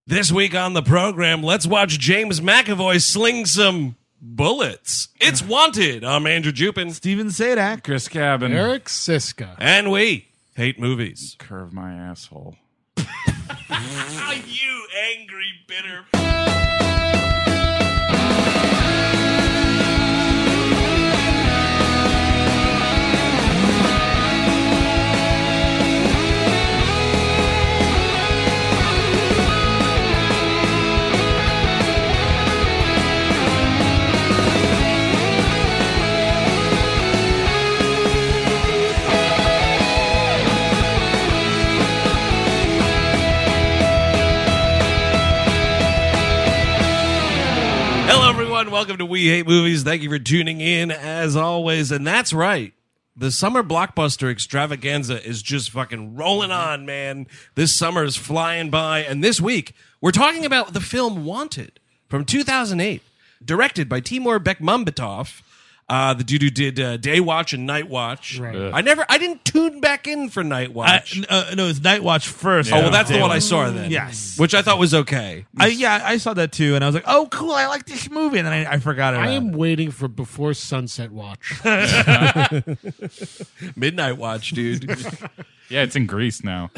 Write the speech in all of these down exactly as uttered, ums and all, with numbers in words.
This week on the program, let's watch James McAvoy sling some bullets. It's Wanted. I'm Andrew Jupin. Steven Sadak. Chris Cabin. Eric Siska. And we hate movies. Curve my asshole. You angry, bitter... Hello, everyone. Welcome to We Hate Movies. Thank you for tuning in, as always. And that's right. The summer blockbuster extravaganza is just fucking rolling on, man. This summer is flying by. And this week, we're talking about the film Wanted from two thousand eight, directed by Timur Bekmambetov. Uh, the dude who did uh, Day Watch and Night Watch. Right. Ugh. I never, I didn't tune back in for Night I, Watch. uh, no, it's Night Watch first. oh, well, that's the Day one I Watch. saw then. Yes. Which I thought was okay. I, yeah, I saw that too, and I was like, "Oh, cool! I like this movie," and then I, I forgot it. I am waiting for Before Sunset Watch. Midnight Watch, dude. Yeah, it's in Greece now.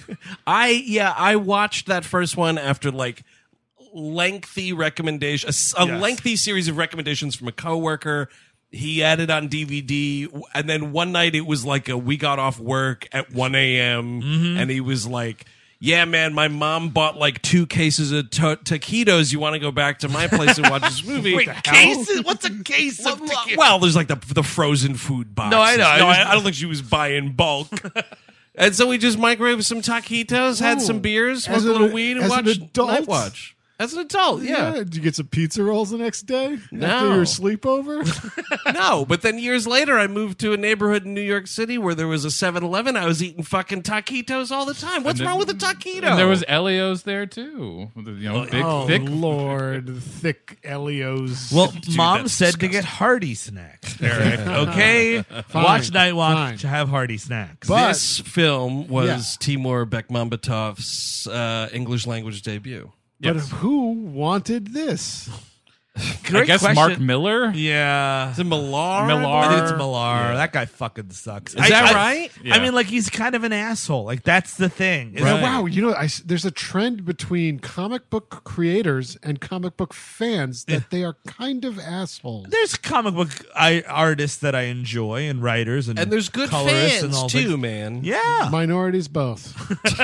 I yeah, I watched that first one after like lengthy recommendation, a, s- a Yes. lengthy series of recommendations from a coworker. He had it on D V D, and then one night it was like a we got off work at one a.m. and he was like, "Yeah, man, my mom bought like two cases of ta- taquitos. You want to go back to my place and watch this movie?" Wait, cases? What's a case of Well, tequila? well, there's like the the frozen food box. No, I know. I No, just- I, I don't think she was buying bulk. And so we just microwaved some taquitos, had Ooh. some beers, As smoked a an- little weed, and as an watched adult? Night Watch. As an adult, yeah. Did you get some pizza rolls the next day No. after your sleepover? No, but then years later, I moved to a neighborhood in New York City where there was a seven eleven. I was eating fucking taquitos all the time. What's And wrong then- with a taquito? And there was Elios there too. You know, big, oh, thick. Lord. Thick Elios. Well, Dude, Mom that's said disgusting. to get hearty snacks, Eric. Okay, watch Night Watch. fine. Have hearty snacks. But- This film was Yeah. Timur Bekmambetov's uh, English language debut. but Yes. who wanted this? I Great guess question. Mark Miller. Yeah. Is it Millar? Millar. I think it's Millar. That guy fucking sucks. Is I- that I- right? Yeah. I mean, like, he's kind of an asshole. Like, that's the thing. Is Right. that- Wow, you know, I s there's a trend between comic book creators and comic book fans that they are kind of assholes. There's comic book I, artists that I enjoy and writers and And there's good colorists and fans, all too, things. man. Yeah. Minorities both.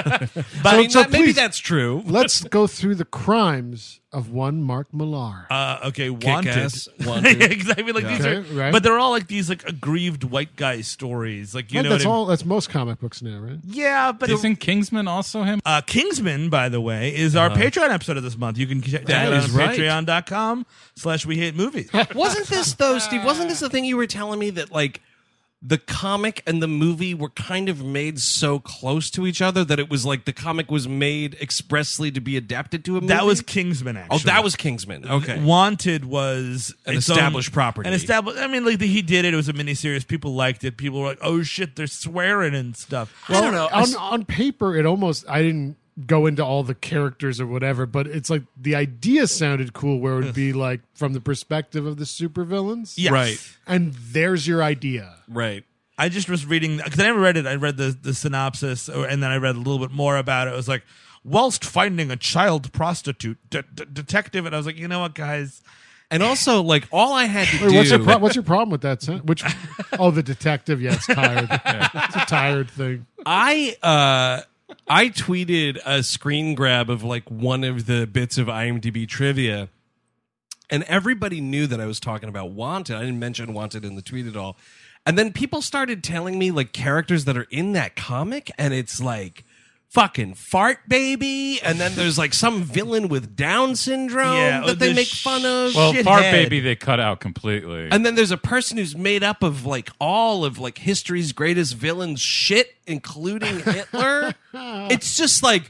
I mean, so that- maybe please- that's true. Let's go through the crimes of one Mark Millar. Uh, okay, wanted. Kick-Ass, Wanted. Exactly. Like these Okay, are, right. but they're all like these like aggrieved white guy stories. Like you Right, know, that's what I mean? all. That's most comic books now, right? Yeah, but Isn't Kingsman also him? uh, Kingsman, by the way, is our Patreon episode of this month. You can check that out Uh-huh. is on right. patreon dot com slash we hate movies. Wasn't this, though, Steve, wasn't this the thing you were telling me that, like, the comic and the movie were kind of made so close to each other that it was like the comic was made expressly to be adapted to a movie? That was Kingsman, actually. Oh, that was Kingsman. Okay. Wanted was An its established own- property. An established. I mean, like he did it. It was a miniseries. People liked it. People were like, "Oh shit, they're swearing and stuff." I don't know. On, on paper, it almost. I didn't go into all the characters or whatever, but it's like the idea sounded cool, where it would be like from the perspective of the supervillains. Yes. Right. And there's your idea. Right. I just was reading because I never read it. I read the the synopsis, or, and then I read a little bit more about it. It was like, whilst finding a child prostitute de- de- detective, and I was like, you know what, guys. And also, like, all I had to Wait, do... what's your pro- what's your problem with that? Sen- Which? Oh, the detective. Yeah, it's tired. It's a tired thing. I uh I tweeted a screen grab of like one of the bits of IMDb trivia, and everybody knew that I was talking about Wanted. I didn't mention Wanted in the tweet at all. And then people started telling me like characters that are in that comic, and it's like fucking Fart Baby, and then there's like some villain with Down syndrome Yeah, that they the make fun of. Well, Shithead. Fart Baby they cut out completely. And then there's a person who's made up of like all of like history's greatest villains shit, including Hitler. It's just like,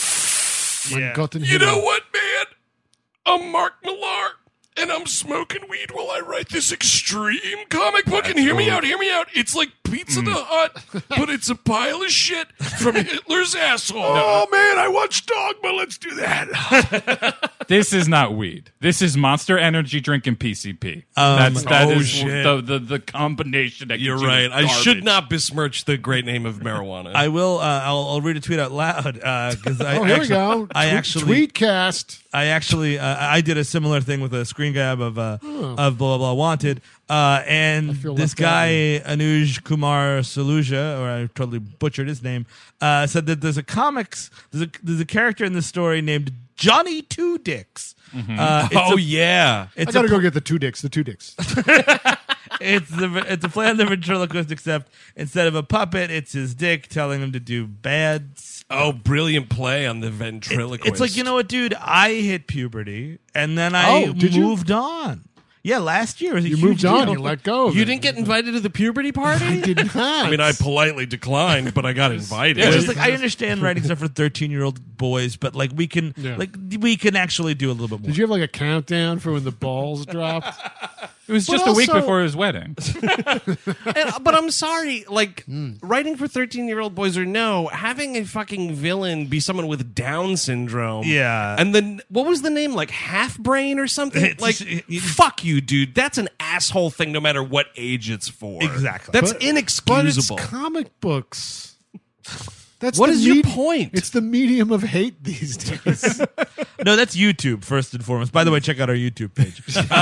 Yeah. Gotten you hit know up. what, man? I'm Mark Millar, and I'm smoking weed while I write this extreme comic book. And hear me out, hear me out. It's like Pizza the Hut, but it's a pile of shit from Hitler's asshole. Oh man, I watched Dogma. Let's do that. This is not weed. This is Monster Energy drink and P C P. Um, That's that oh, is shit. the, the the combination that You're gives you right. I garbage. should not besmirch the great name of marijuana. I will. Uh, I'll, I'll read a tweet out loud because I Oh, here actually, we go. I Tweet- actually, Tweetcast. I actually, uh, I did a similar thing with a screen grab of uh, of blah blah blah wanted, uh, and feel this left out guy Anuj Kumar Saluja, or I totally butchered his name, uh, said that there's a comics, there's a there's a character in the story named Johnny Two Dicks. Uh, it's oh a, yeah. it's I gotta a, go get the two dicks. The two dicks. it's the it's a play on the ventriloquist, except instead of a puppet, it's his dick telling him to do bad stuff. Oh, brilliant play on the ventriloquist. It's like, you know what, dude? I hit puberty, and then I Oh, did you? moved on. Yeah, last year was a You huge moved on. deal. You let go. Of You it. didn't get invited to the puberty party? I did not. I mean, I politely declined, but I got invited. It's just like I understand writing stuff for thirteen-year-old boys, but like we can, Yeah. like we can actually do a little bit more. Did you have like a countdown for when the balls dropped? It was But just a week also- before his wedding. And- but I'm sorry, like writing for thirteen year old boys or no, having a fucking villain be someone with Down syndrome. Yeah. And then what was the name? Like Half Brain or something? It's- like, it- it- fuck you, dude. That's an asshole thing no matter what age it's for. Exactly. That's But- inexcusable. But it's comic books. That's What the is your medi- point? It's the medium of hate these days. No, that's YouTube first and foremost. By the way, check out our YouTube page.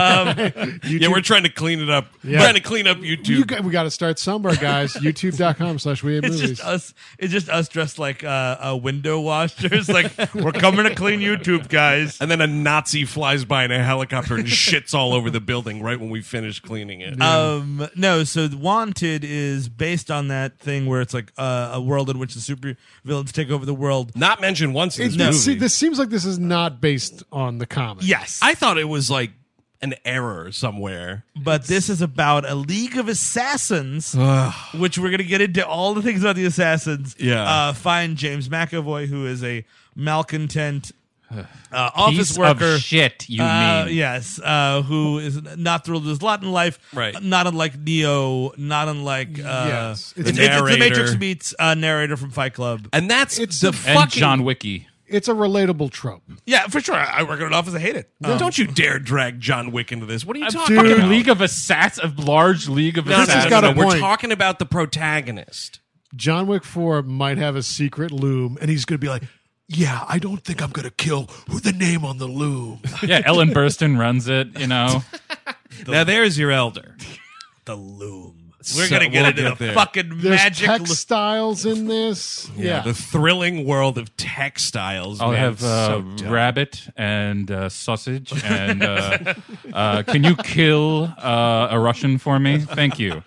Um, yeah, we're trying to clean it up. Yeah. We're trying to clean up YouTube. You got, we got to start somewhere, guys. YouTube.com slash we have it's movies. just us. It's just us dressed like uh, uh, window washers. Like we're coming to clean YouTube, guys. and then a Nazi flies by in a helicopter and shits all over the building right when we finish cleaning it. Um, no, so Wanted is based on that thing where it's like uh, a world in which the super villains take over the world. Not mentioned once in It's- this movie. see, this seems like this is not based on the comic. Yes, I thought it was like an error somewhere. but this is about a league of assassins, which we're going to get into all the things about the assassins. Yeah. Uh, find James McAvoy, who is a malcontent uh, office Piece worker. of shit, you Uh, mean? yes, uh, who is not thrilled with his lot in life. Right. Not unlike Neo, not unlike. Uh, Yes. It's, It's it's, a it's the narrator. Matrix meets uh, narrator from Fight Club. And that's It's the a- fucking And John Wicky. It's a relatable trope. Yeah, for sure. I work at an office. I hate it. Um, Don't you dare drag John Wick into this. What are you A talking fucking about? League of Assassins, a large League of No, no, This has Assassins. no, got no, a We're point. talking about the protagonist. John Wick four might have a secret loom, and he's going to be like, yeah, I don't think I'm going to kill who the name on the loom. Yeah, Ellen Burstyn runs it, you know. Now there's your elder. the loom. We're So- gonna get we'll into get the there. fucking There's magic. lo- textiles in this. Yeah. The thrilling world of textiles. I'll man. have It's uh, so dumb. rabbit and uh, sausage. And uh, uh, can you kill uh, a Russian for me? Thank you.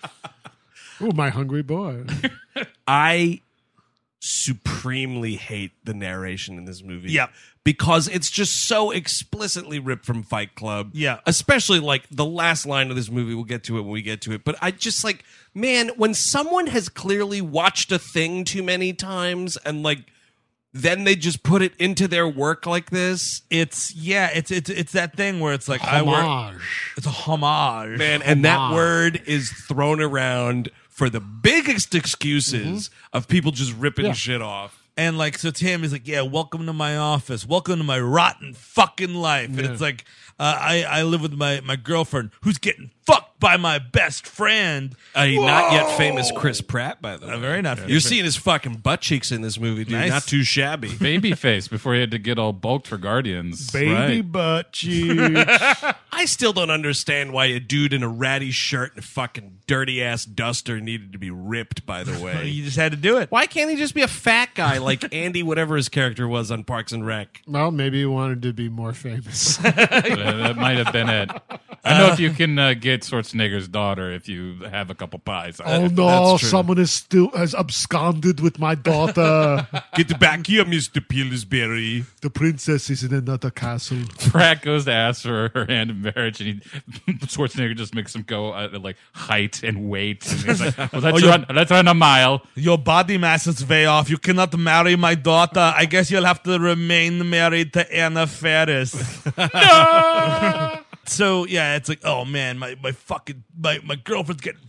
Oh, my hungry boy. I supremely hate the narration in this movie. Yep. Because it's just so explicitly ripped from Fight Club. Yeah. Especially like the last line of this movie. We'll get to it when we get to it. But I just like, man, when someone has clearly watched a thing too many times and like, then they just put it into their work like this. It's yeah. It's it's it's that thing where it's like I work. Homage. It's a homage. Man, and that Homage. word is thrown around for the biggest excuses of people just ripping Yeah. shit off. And like, so Tim is like, yeah, welcome to my office. Welcome to my rotten fucking life. And Yeah. it's like, uh, I, I live with my, my girlfriend who's getting fucked by my best friend. A not yet famous Chris Pratt, by the way. A very not famous You're Chris- seeing his fucking butt cheeks in this movie, dude. Nice. Not too shabby. Babyface before he had to get all bulked for Guardians. Baby Right. butt cheeks. I still don't understand why a dude in a ratty shirt and a fucking dirty ass duster needed to be ripped, by the way. You just had to do it. Why can't he just be a fat guy like Andy, whatever his character was on Parks and Rec? Well, maybe he wanted to be more famous. Uh, that might have been it. I know if you can uh, get Schwarzenegger's daughter if you have a couple pies. Oh no! That's true. Someone is still has absconded with my daughter. Get back here, Mister Pillsbury. The princess is in another castle. Pratt goes to ask for her hand in marriage, and he, Schwarzenegger just makes him go uh, like height and weight. And he's like, well, let's, you're- run, let's run a mile. Your body mass is way off. You cannot marry my daughter. I guess you'll have to remain married to Anna Faris. So yeah, it's like, oh man, my, my fucking my, my girlfriend's getting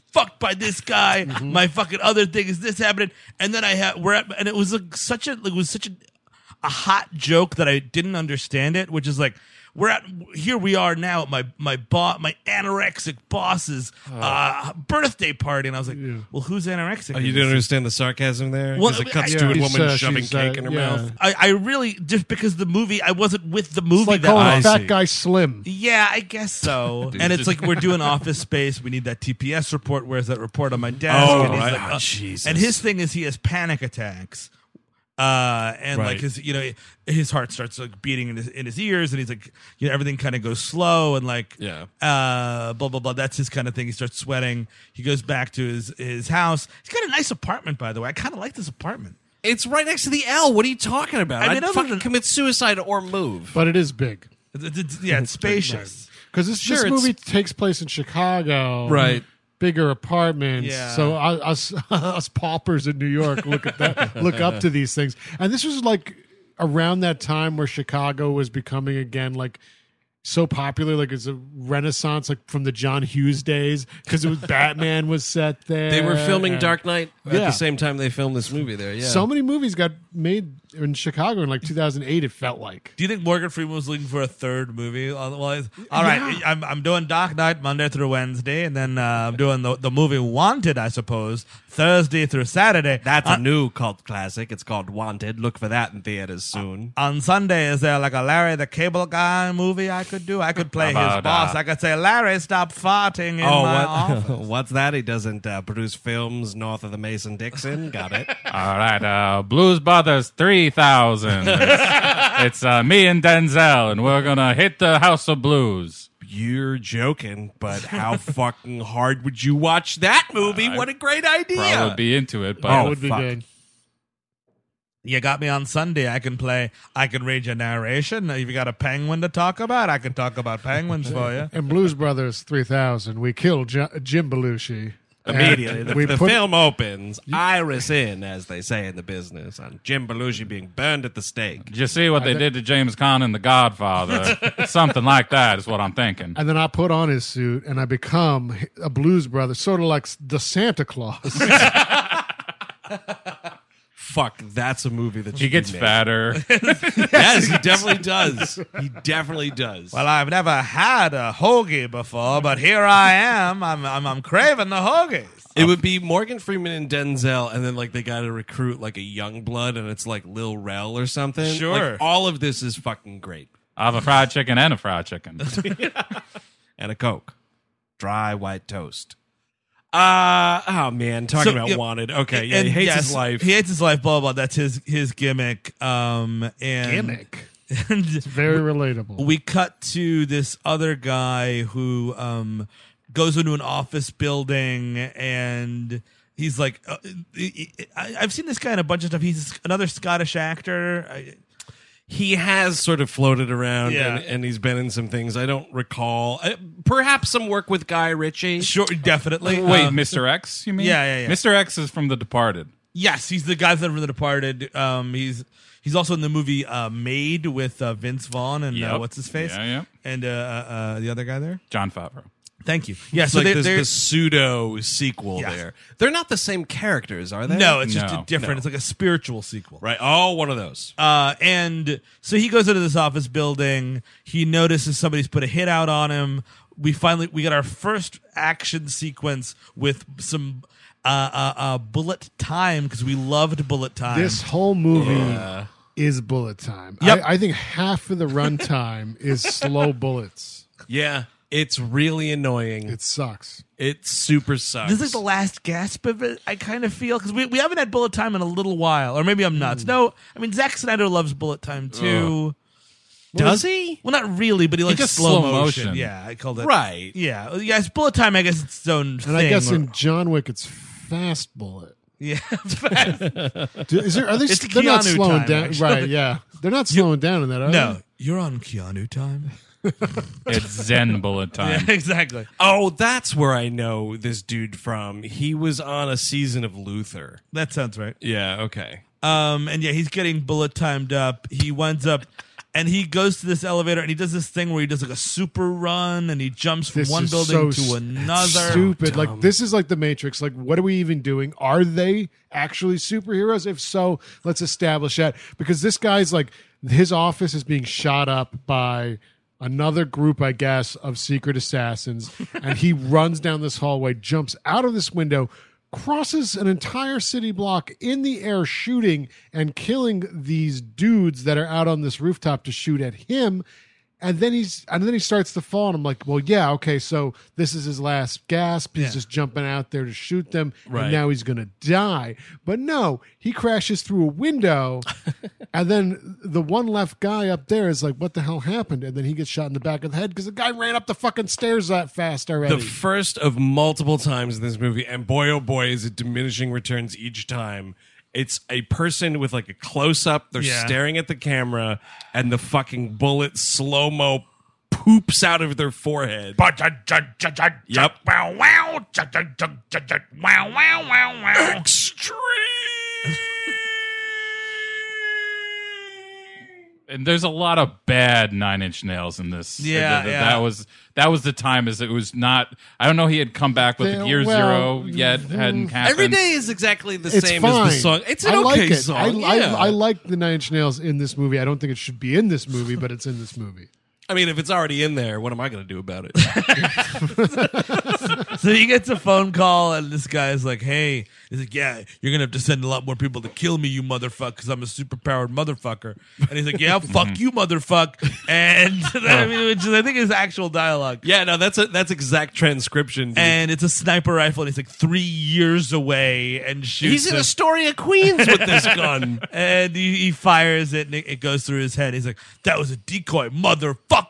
fucked by this guy. My fucking other thing is this happening. And then I had, we're at, and it was like such a, it was such a, a hot joke that I didn't understand it, which is like, we're at, here we are now at my, my boss, my anorexic boss's, uh, birthday party. And I was like, well, who's anorexic? Oh, you in didn't this? understand the sarcasm there? Well, Because it cuts I- to a Yeah. woman She's, uh, shoving she's, cake uh, in her yeah. mouth. I, I really, just because the movie, I wasn't with the movie It's like that calling I a fat see. guy slim. Yeah, I guess so. and it's like we're doing Office Space. We need that T P S report. Where's that report on my desk? Oh, and he's right. like, Oh, uh, Jesus. And his thing is he has panic attacks. Uh, and Right. like his, you know, his heart starts like beating in his in his ears, and he's like, you know, everything kind of goes slow, and like, Yeah. uh, blah blah blah. That's his kind of thing. He starts sweating. He goes back to his his house. He's got a nice apartment, by the way. I kind of like this apartment. It's right next to the L. What are you talking about? I mean, I'd other fucking than- commit suicide or move. But it is big. It's, it's, it's- yeah, it's spacious. Because this, Sure, this it's- movie takes place in Chicago. Right. Bigger apartments. Yeah. So us, us paupers in New York look at that, look up to these things. And this was like around that time where Chicago was becoming again like so popular, like it's a renaissance, like from the John Hughes days, because it was Batman was set there. They were filming and Dark Knight at Yeah. the same time they filmed this movie there. Yeah. So many movies got made in Chicago in like two thousand eight. It felt like. Do you think Morgan Freeman was looking for a third movie? Uh, Well, he's- all right, I'm I'm doing Dark Knight Monday through Wednesday, and then uh, I'm doing the the movie Wanted, I suppose, Thursday through Saturday. That's on, a new cult classic. It's called Wanted. Look for that in theaters soon. on Sunday. Is there like a Larry the Cable Guy movie I could do? I could play his How about, boss. uh, I could say, Larry, stop farting in oh, my what? office. What's that? He doesn't uh, produce films north of the Mason Dixon. Got it. All right, uh, Blues Brothers three thousand. It's, it's uh, me and Denzel, and we're gonna hit the House of Blues. You're joking, but how fucking hard would you watch that movie? I What a great idea! Probably be into it, but That Oh, would be fuck. good. You got me on Sunday. I can play. I can read your narration. If you got a penguin to talk about, I can talk about penguins for you. In Blues Brothers three thousand, we killed J- Jim Belushi. Immediately, And the, we the put- film opens, iris in, as they say in the business, on Jim Belushi being burned at the stake. did you see what they did to James Caan in The Godfather? Something like that is what I'm thinking. And then I put on his suit and I become a blues brother, sort of like the Santa Claus. Fuck, that's a movie that He should gets be made. fatter. Yes, he definitely does. He definitely does. Well, I've never had a hoagie before, but here I am. I'm I'm, I'm craving the hoagies. It would be Morgan Freeman and Denzel, and then like they got to recruit like a young blood, and it's like Lil Rel or something. Sure. Like, all of this is fucking great. I have a fried chicken and a fried chicken. And a Coke, dry white toast. Uh oh man, talking So, about yeah, Wanted. Okay, yeah, And he hates yes, his life. He hates his life. Blah blah. blah. That's his his gimmick. Um, and Gimmick. And Very relatable. we cut to this other guy who um goes into an office building and he's like, uh, I, I've seen this guy in a bunch of stuff. He's another Scottish actor. I, He has sort of floated around, Yeah. and, and he's been in some things I don't recall. Uh, perhaps some work with Guy Ritchie. sure, definitely. Wait, Uh, Mister X, you mean? yeah, yeah, yeah. Mister X is from The Departed. Yes, he's the guy that from The Departed. Um, he's he's also in the movie uh, Made with uh, Vince Vaughn and uh, Yep. what's his face, Yeah, yeah. and uh, uh, uh, the other guy there. John Favreau. Thank you. Yeah, It's so like they, this, they're this pseudo sequel Yes. there. They're not the same characters, are they? no, it's just No. a different. No. It's like a spiritual sequel. Right. Oh, one of those. Uh, and so he goes into this office building. He notices somebody's put a hit out on him. We finally we got our first action sequence with some uh, uh, uh, bullet time because we loved bullet time. This whole movie Yeah. is bullet time. Yep. I, I think half of the runtime is slow bullets. Yeah. It's really annoying. It sucks. It super sucks. This is like the last gasp of it. I kind of feel because we, we haven't had bullet time in a little while, or maybe I'm nuts. No, I mean Zack Snyder loves bullet time too. Does he? Well, not really, but he likes does slow, slow motion. motion. Yeah, I called it Right. Yeah, yes, bullet time. I guess it's its own And thing. I guess or- in John Wick, it's fast bullet. yeah, Do- Is there, are they, It's they're not Keanu slowing time, down. actually. Right, yeah. They're not slowing down in that, are no, they? you're on Keanu time. It's Zen bullet time. Yeah, exactly. Oh, that's where I know this dude from. He was on a season of Luther. That sounds right. Yeah, okay. Um, and yeah, he's getting bullet timed up. He winds up and he goes to this elevator and he does this thing where he does like a super run and he jumps from This one is building so to s- another. Stupid. Like this is like the Matrix. Like, what are we even doing? Are they actually superheroes? If so, let's establish that. Because this guy's like, his office is being shot up by another group, I guess, of secret assassins, and he runs down this hallway, jumps out of this window, crosses an entire city block in the air, shooting and killing these dudes that are out on this rooftop to shoot at him. And then he's and then he starts to fall, and I'm like, well, yeah, okay, so this is his last gasp. He's Yeah. just jumping out there to shoot them, Right. and now he's gonna die. But no, he crashes through a window, and then the one left guy up there is like, what the hell happened? And then he gets shot in the back of the head because the guy ran up the fucking stairs that fast already. The first of multiple times in this movie, and boy oh boy, is it diminishing returns each time. It's a person with like a close up. They're Yeah. staring at the camera, and the fucking bullet slow mo poops out of their forehead. Yep. Wow, wow. Wow, wow, wow, wow. Extreme. And there's a lot of bad Nine Inch Nails in this. Yeah, Th- th- yeah. that was that was the time. As it was not. I don't know. He had come back with They- Year well, Zero yet hadn't happened. Every day is exactly the it's same fine. as the song. It's an I okay like it. song. I, yeah. I, I like the Nine Inch Nails in this movie. I don't think it should be in this movie, but it's in this movie. I mean, if it's already in there, what am I going to do about it? So he gets a phone call, and this guy's like, "Hey," he's like, "Yeah, you're gonna have to send a lot more people to kill me, you motherfucker, because I'm a superpowered motherfucker." And he's like, "Yeah, fuck you, motherfucker." And I mean, which is, I think is actual dialogue. Yeah, no, that's a, that's exact transcription. dude. And it's a sniper rifle, and he's like three years away, and shoots. He's in him. Astoria, Queens with this gun. And he, he fires it, and it, it goes through his head. He's like, "That was a decoy, motherfucker."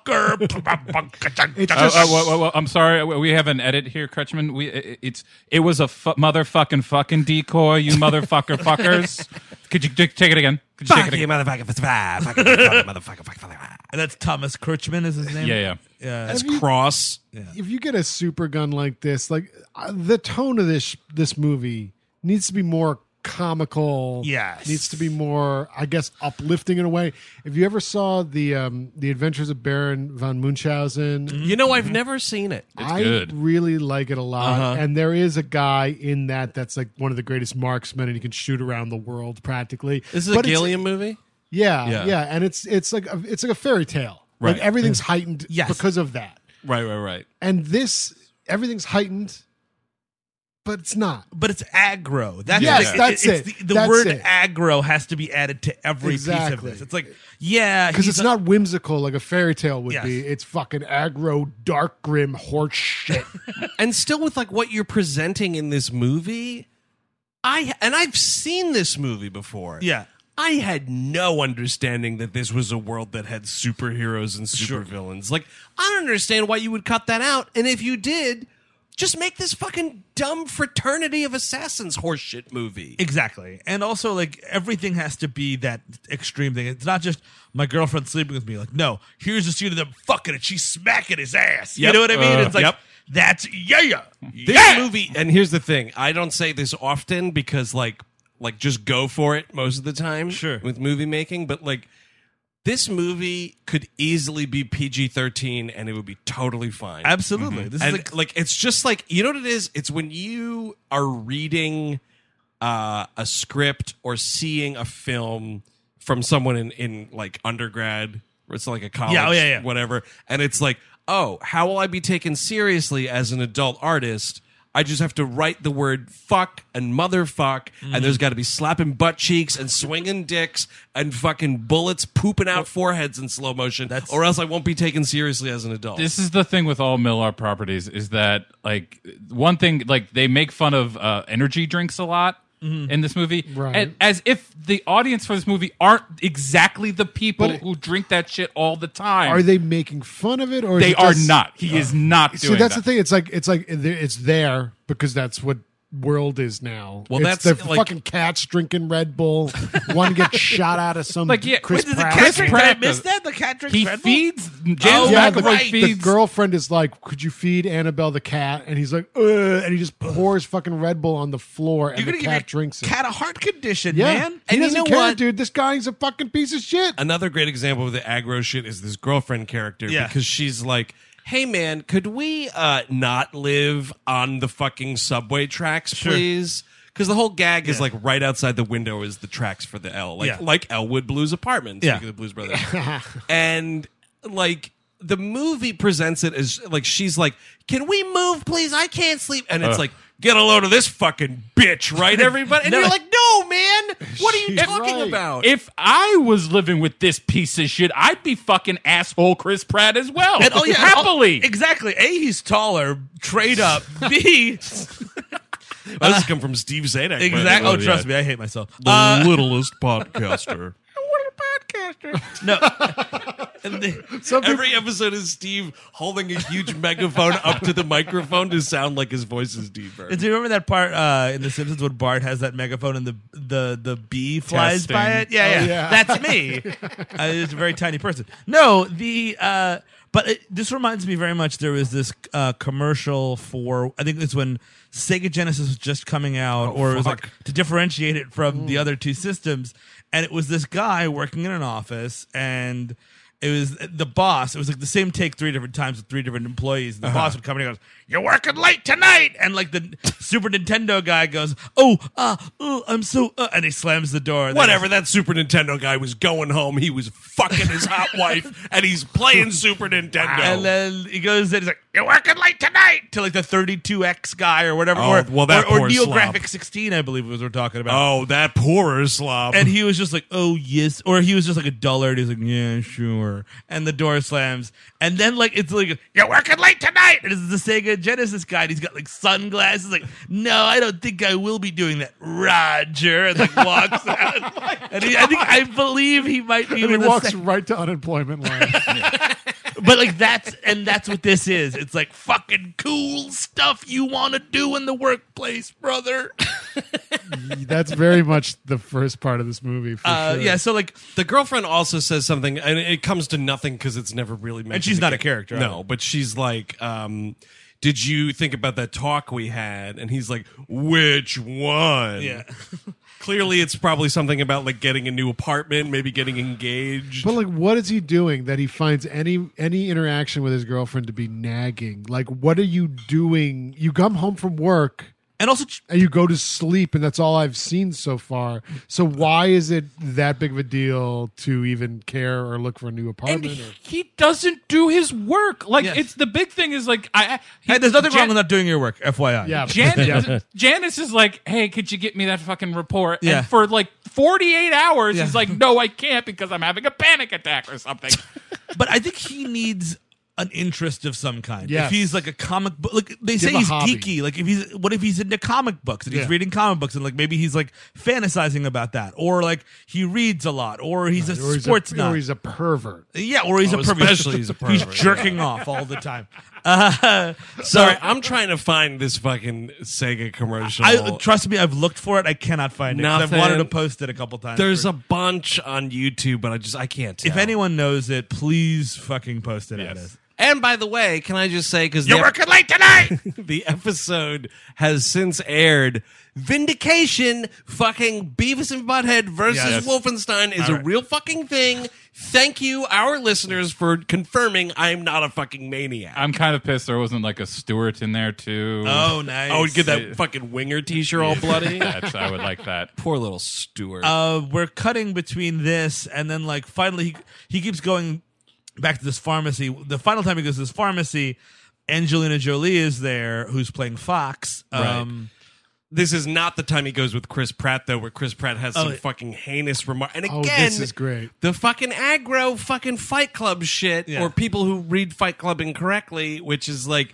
It's Uh, just uh, well, well, well, I'm sorry. We have an edit here, Crutchman. We it- it's it was a fu- motherfucking fucking decoy, you motherfucker fuckers. Could you t- take it again? Could you take Fuck it you, again? motherfucker. Fucking motherfucker. Motherfucker. Motherfucker. And that's Thomas Kirchman, is his name? Yeah, yeah. yeah. That's Cross. if you get a super gun like this, like uh, the tone of this this movie needs to be more comical. Yes. needs to be more, I guess, uplifting in a way. If you ever saw the um, the Adventures of Baron von Munchausen, You know, I've never seen it. I good. really like it a lot. Uh-huh. And there is a guy in that that's like one of the greatest marksmen, and he can shoot around the world practically. This is But a it's- Gilliam movie? Yeah, Yeah. yeah, and it's it's like a, it's like a fairy tale. Right. Like everything's heightened Yes. because of that. Right, right, right. And this, everything's heightened, but it's not. But it's aggro. That's Yes, the, that's it's it. The, the That's word it. aggro has to be added to every piece of Exactly. this. It's like, yeah, Because he's it's a- not whimsical like a fairy tale would Yes. be. It's fucking aggro, dark, grim horse shit. And still with like what you're presenting in this movie, I and I've seen this movie before. Yeah. I had no understanding that this was a world that had superheroes and supervillains. Like, I don't understand why you would cut that out. And if you did, just make this fucking dumb fraternity of assassins horseshit movie. Exactly. And also, like, everything has to be that extreme thing. It's not just my girlfriend sleeping with me. Like, no, here's a scene of them fucking and she's smacking his ass. You Yep. know what I mean? Uh, it's like, yep. that's, yeah, yeah. This yeah! movie, and here's the thing, I don't say this often because, like, like just go for it most of the time. Sure. With movie making, but like, this movie could easily be P G thirteen and it would be totally fine. Absolutely. This is And like, like, it's just like, you know what it is? It's when you are reading uh, a script or seeing a film from someone in, in like undergrad, or it's like a college, Yeah, oh, yeah, yeah. whatever, and it's like, oh, how will I be taken seriously as an adult artist? I just have to write the word fuck and motherfuck, Mm-hmm. and there's got to be slapping butt cheeks and swinging dicks and fucking bullets pooping out foreheads in slow motion, That's- or else I won't be taken seriously as an adult. This is the thing with all Miller properties is that like one thing like they make fun of uh, energy drinks a lot in this movie, Right. and, as if the audience for this movie aren't exactly the people But- who drink that shit all the time. Are they making fun of it, or is They it are just- not. He is not See, doing that's that. the thing. It's like it's like it's there because that's what world is now. Well, It's that's, the like- fucking cats drinking Red Bull. One gets shot out of some Like, yeah, Chris Wait, did the Pratt. cat drink? Did I Pratt miss does- that? The cat drinks He Red Bull? feeds James Oh, Yeah, the, McAvoy the feeds girlfriend is like, "Could you feed Annabelle the cat?" And he's like, Ugh, and he just pours fucking Red Bull on the floor, and You're the gonna give cat your drinks it. cat a heart condition, Yeah, man. he And you doesn't know care, what? dude. This guy's a fucking piece of shit. Another great example of the aggro shit is this girlfriend character Yeah. because she's like, hey man, could we uh, not live on the fucking subway tracks, please? Because the whole gag is Yeah. like right outside the window is the tracks for the L, like Yeah. like Elwood Blues Apartments, Yeah. speaking of the Blues Brothers, and like the movie presents it as like she's like, can we move, please? I can't sleep, and it's Uh. like, get a load of this fucking bitch, right, everybody? And No. you're like, no, man, what are you She's talking right. about? If I was living with this piece of shit, I'd be fucking asshole Chris Pratt as well. And, oh yeah, happily. oh, exactly. A, he's taller. Trade up. B, Well, this come from Steve Zadak. by the exactly. way. Oh, trust me, I hate myself. The Uh, littlest podcaster. no. And the- Some people- Every episode is Steve holding a huge megaphone up to the microphone to sound like his voice is deeper. do you remember that part uh, in The Simpsons when Bart has that megaphone and the the the bee flies Testing. by it? Yeah, Oh, yeah, yeah. that's me. uh, it's a very tiny person. No, the uh, but it, this reminds me very much. There was this uh, commercial for I think it's when Sega Genesis was just coming out, or it was like fuck. to differentiate it from the other two systems. And it was this guy working in an office, and it was the boss. It was like the same take three different times with three different employees. And the boss would come in and goes, "You're working late tonight," and like the Super Nintendo guy goes, "Oh, uh, uh I'm so," uh, and he slams the door. And then Whatever, that Super Nintendo guy was going home. He was fucking his hot wife, and he's playing Super Nintendo. And then he goes in, he's like, "You're working late tonight," to like the thirty-two X guy or whatever. Oh, or, well, that or, or poor Neo slob. Graphic sixteen, I believe was what we're talking about. oh, that poor slob. And he was just like, "Oh yes," or he was just like a dullard. He was like, "Yeah, sure." And the door slams, and then like it's like, "You're working late tonight." And it's the Sega Genesis guy. And he's got like sunglasses. Like, "No, I don't think I will be doing that, Roger." And like walks out. And he, I think I believe he might be. and he with the walks sec- right to unemployment line. but like that's and that's what this is. It's like fucking cool stuff you want to do in the workplace, brother. That's very much the first part of this movie. For Uh, sure. yeah. So like. The girlfriend also says something, and it comes to nothing because it's never really mentioned. And she's not a again. character, No, either. but she's like, um, did you think about that talk we had? And he's like, which one? Yeah. Clearly, it's probably something about like getting a new apartment, maybe getting engaged. But like, what is he doing that he finds any any interaction with his girlfriend to be nagging? Like, what are you doing? You come home from work And also, and you go to sleep, and that's all I've seen so far. So why is it that big of a deal to even care or look for a new and apartment? he, or, he doesn't do his work. Like Yes. it's the big thing is like I. I he, hey, there's nothing Jan- wrong with not doing your work, F Y I. yeah, Janice, yeah. Janice is like, hey, could you get me that fucking report? Yeah. And for like forty-eight hours, Yeah. he's like, no, I can't because I'm having a panic attack or something. But I think he needs an interest of some kind. Yes. If he's like a comic book, like they Give say a he's hobby. geeky. Like if he's, what if he's into comic books and he's Yeah. reading comic books and like maybe he's like fantasizing about that, or like he reads a lot, or he's a or he's sports a, nut. or he's a pervert. Yeah, or he's Oh, a pervert. especially he's a He's pervert, jerking off all the time. Uh, Sorry, I'm trying to find this fucking Sega commercial. I trust me, I've looked for it. I cannot find it. 'cause I've Nothing. wanted to post it a couple times. There's a bunch on YouTube, but I just I can't tell. if anyone knows it, please fucking post it at us. And by the way, can I just say because You're working late tonight. the episode has since aired. Vindication, fucking Beavis and Butthead versus Yes. Wolfenstein is All a right. real fucking thing. Thank you, our listeners, for confirming I'm not a fucking maniac. I'm kind of pissed there wasn't like a Stewart in there too. Oh, nice. Oh, get that fucking winger t-shirt all bloody. That's, I would like that. Poor little Stuart. uh, we're cutting between this and then like finally he, he keeps going back to this pharmacy. The final time he goes to this pharmacy, Angelina Jolie is there, who's playing Fox. Um, This is not the time he goes with Chris Pratt, though, where Chris Pratt has some Oh, fucking heinous remark. And Oh, again, this is great. the fucking aggro fucking Fight Club shit, Yeah. or people who read Fight Club incorrectly, which is like,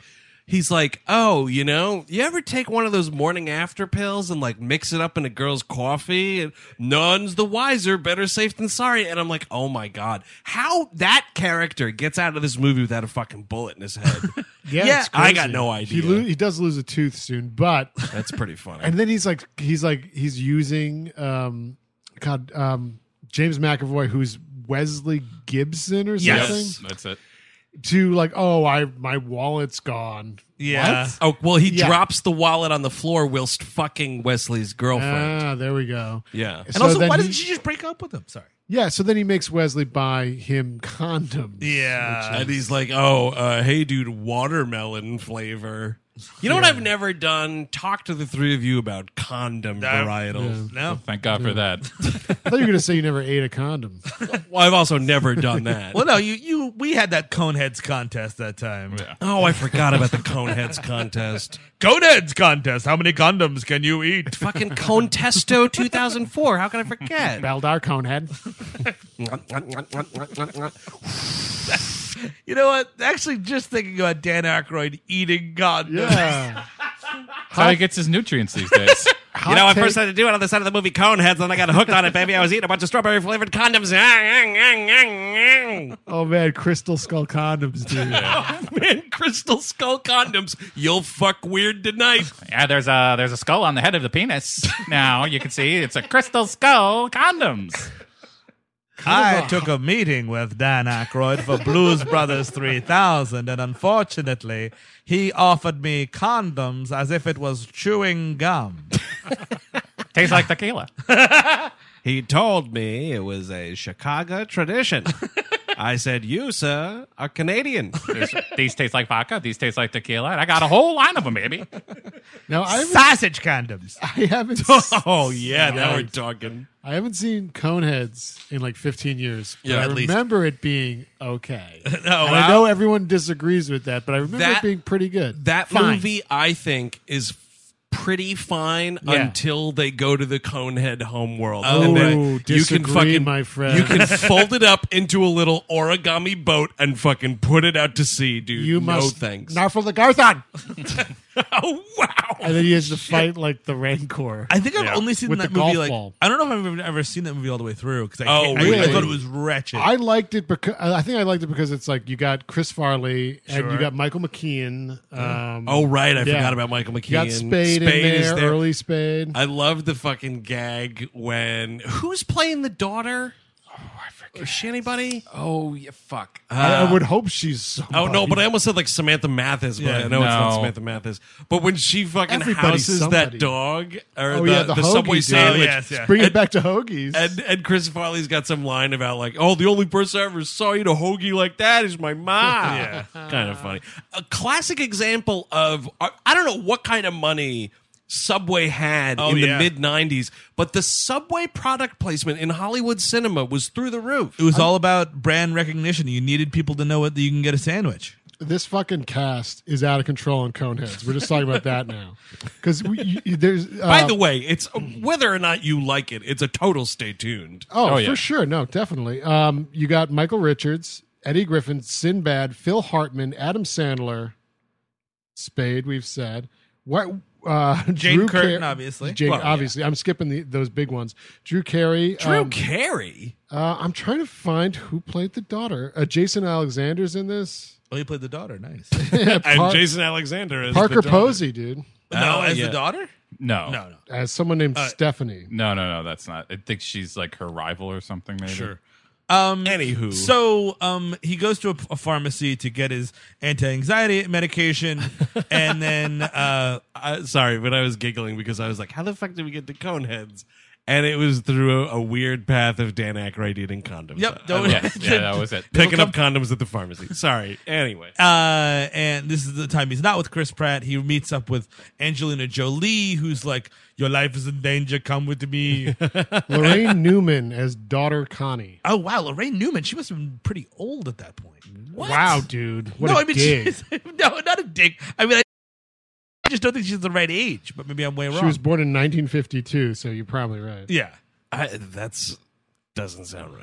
he's like, oh, you know, you ever take one of those morning after pills and like mix it up in a girl's coffee? And none's the wiser, better safe than sorry. And I'm like, oh my God, how that character gets out of this movie without a fucking bullet in his head. Yeah, Yeah, it's I got crazy. no idea. He, lo- he does lose a tooth soon, but That's pretty funny. and then he's like he's like he's using um God um James McAvoy, who's Wesley Gibson or something, Yes. That's it. to like, oh, I my wallet's gone. Yeah. What? Oh, well, he Yeah. drops the wallet on the floor whilst fucking Wesley's girlfriend. Ah, there we go. yeah. And So also, then why he- doesn't she just break up with him? Sorry. Yeah, so then he makes Wesley buy him condoms. Yeah. And he's like, oh, uh, hey, dude, watermelon flavor. You know what I've never done? Talk to the three of you about condom That- varietals. No. Thank God for that. I thought you were going to say you never ate a condom. Well, I've also never done that. Well, no, you, you, we had that Coneheads contest that time. Yeah. Oh, I forgot about the Coneheads contest. Coneheads contest. How many condoms can you eat? Fucking Contesto two thousand four. How can I forget? Baldar Conehead. You know what? Actually, just thinking about Dan Aykroyd eating condoms. Yeah. That's how he gets his nutrients these days. Hot You know, I take- first had to do it on the side of the movie Coneheads, and I got hooked on it, baby. I was eating a bunch of strawberry flavored condoms. Oh man, Crystal Skull condoms, dude. Man, Crystal Skull condoms. You'll fuck weird tonight. Yeah, there's a there's a skull on the head of the penis. Now you can see it's a crystal skull condoms. I took a meeting with Dan Aykroyd for Blues Brothers three thousand, and unfortunately, he offered me condoms as if it was chewing gum. Tastes like tequila. He told me it was a Chicago tradition. I said, you, sir, are Canadian. There's, these taste like vodka. These taste like tequila. And I got a whole line of them, baby. Now I haven't, Sausage condoms. I haven't Oh, yeah, now we're Right. talking. I haven't seen Coneheads in like fifteen years. But Yeah, I at least. remember it being okay. Oh, And wow. I know everyone disagrees with that, but I remember That- it being pretty good. That Fine. movie, I think, is f- pretty fine Yeah. until they go to the Conehead homeworld. Oh, and then disagree, my friend. You can fold it up into a little origami boat and fucking put it out to sea, dude. You no must thanks. not for the Garthon. Oh, wow. And then he has to fight like the Rancor. I think I've Yeah. only seen With that the movie golf like ball. I don't know if I've ever, ever seen that movie all the way through because I, Oh, can't- I- I, really? thought it was wretched. I liked it because I think I liked it because it's like you got Chris Farley and Sure. you got Michael McKean. Um, Oh, right. I Yeah. forgot about Michael McKean. you got Spade, is in there, early Spade. I love the fucking gag when who's playing the daughter? Oh, I forget. Is she anybody? Oh, yeah, fuck. I, I would hope she's. Somebody. Oh no, but I almost said like Samantha Mathis, but Yeah, I know it's not no. Samantha Mathis. But when she fucking Everybody's houses somebody. that dog or Oh, the, yeah, the the hoagie Subway dude. sandwich, Oh, yes, yeah. bring it And- back to Hoagies. and and Chris Farley's got some line about like, oh, the only person I ever saw eat a hoagie like that is my mom. Yeah. Kind of funny. A classic example of I I don't know what kind of money Subway had Oh, in the yeah. mid nineties, but the Subway product placement in Hollywood cinema was through the roof. it was all about brand recognition. You needed people to know that you can get a sandwich. This fucking cast is out of control on Coneheads. We're just talking about that now because there's. Uh, By the way, it's whether or not you like it, it's a total stay tuned. oh, Oh, yeah. for sure, no, definitely. Um, you got Michael Richards, Eddie Griffin, Sinbad, Phil Hartman, Adam Sandler, Spade. We've said what. Uh, Jane Drew Curtin, Car- obviously. Jane, Well, yeah. obviously, I'm skipping the, those big ones. Drew Carey. Drew um, Carey. uh, I'm trying to find who played the daughter. Uh, Jason Alexander's in this. Oh, you played the daughter. Nice. And Par- Jason Alexander is Parker the daughter. Posey, dude, no, Oh, as yeah. the daughter? No. No, no. as someone named Stephanie. No, no, no, that's not. I think she's like her rival or something, maybe. Sure. Um, Anywho. So um, he goes to a, a pharmacy to get his anti-anxiety medication, and then uh, I, sorry, but I was giggling because I was like, how the fuck did we get to Coneheads? And it was through a, a weird path of Dan Aykroyd eating condoms. Yep, I- I don't- love Yeah, it. yeah, that was it. Picking up condoms at the pharmacy. Sorry. Anyway. uh, and this is the time he's not with Chris Pratt. He meets up with Angelina Jolie, who's like, "Your life is in danger. Come with me." Lorraine Newman as daughter Connie. Oh wow, Lorraine Newman. She must have been pretty old at that point. Wow, dude. What no, a I mean, dig. she's, no, not a dick. I mean, I just don't think she's the right age. But maybe I'm way wrong. She was born in nineteen fifty-two, so you're probably right. yeah. I, that's doesn't sound right.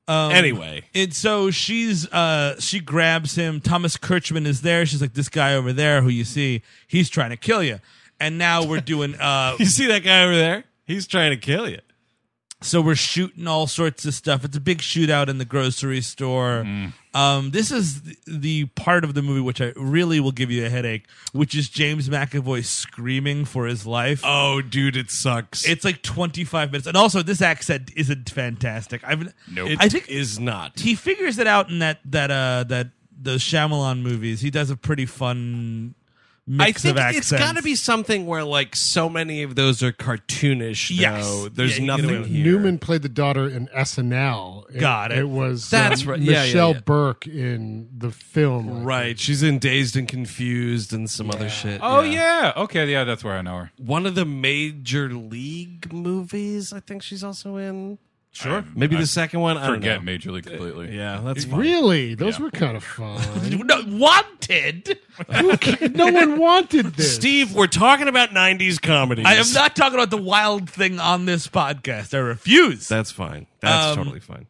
Um, Anyway. and so she's uh, she grabs him. Thomas Kirchman is there. She's like, this guy over there who you see, he's trying to kill you. And now we're doing. Uh, You see that guy over there? He's trying to kill you. So we're shooting all sorts of stuff. It's a big shootout in the grocery store. Mm. Um, this is th- the part of the movie which I really will give you a headache, which is James McAvoy screaming for his life. Oh, dude, it sucks. It's like twenty-five minutes. And also, this accent isn't fantastic. I've, Nope. It I think is not. he figures it out in that, that, uh, that those Shyamalan movies. He does a pretty fun mix I think of accents. it's got to be something where like so many of those are cartoonish. Yes. Though. There's Yeah, you get away nothing with it. here. Newman played the daughter in S N L. Got it. It was That's um, right. Yeah, yeah, Michelle yeah. Burke in the film. I Right, she's in Dazed and Confused and some other shit. Oh yeah. Okay, yeah, that's where I know her. One of the major league movies, I think she's also in. Sure. Maybe I the second one. I don't Forget know. Major League completely. Yeah, that's think. fine. Really? Those Yeah. were kind of fun. No, wanted. Who ca- no one wanted this. Steve, we're talking about nineties comedies. I am not talking about the wild thing on this podcast. I refuse. That's fine. That's Um, totally fine.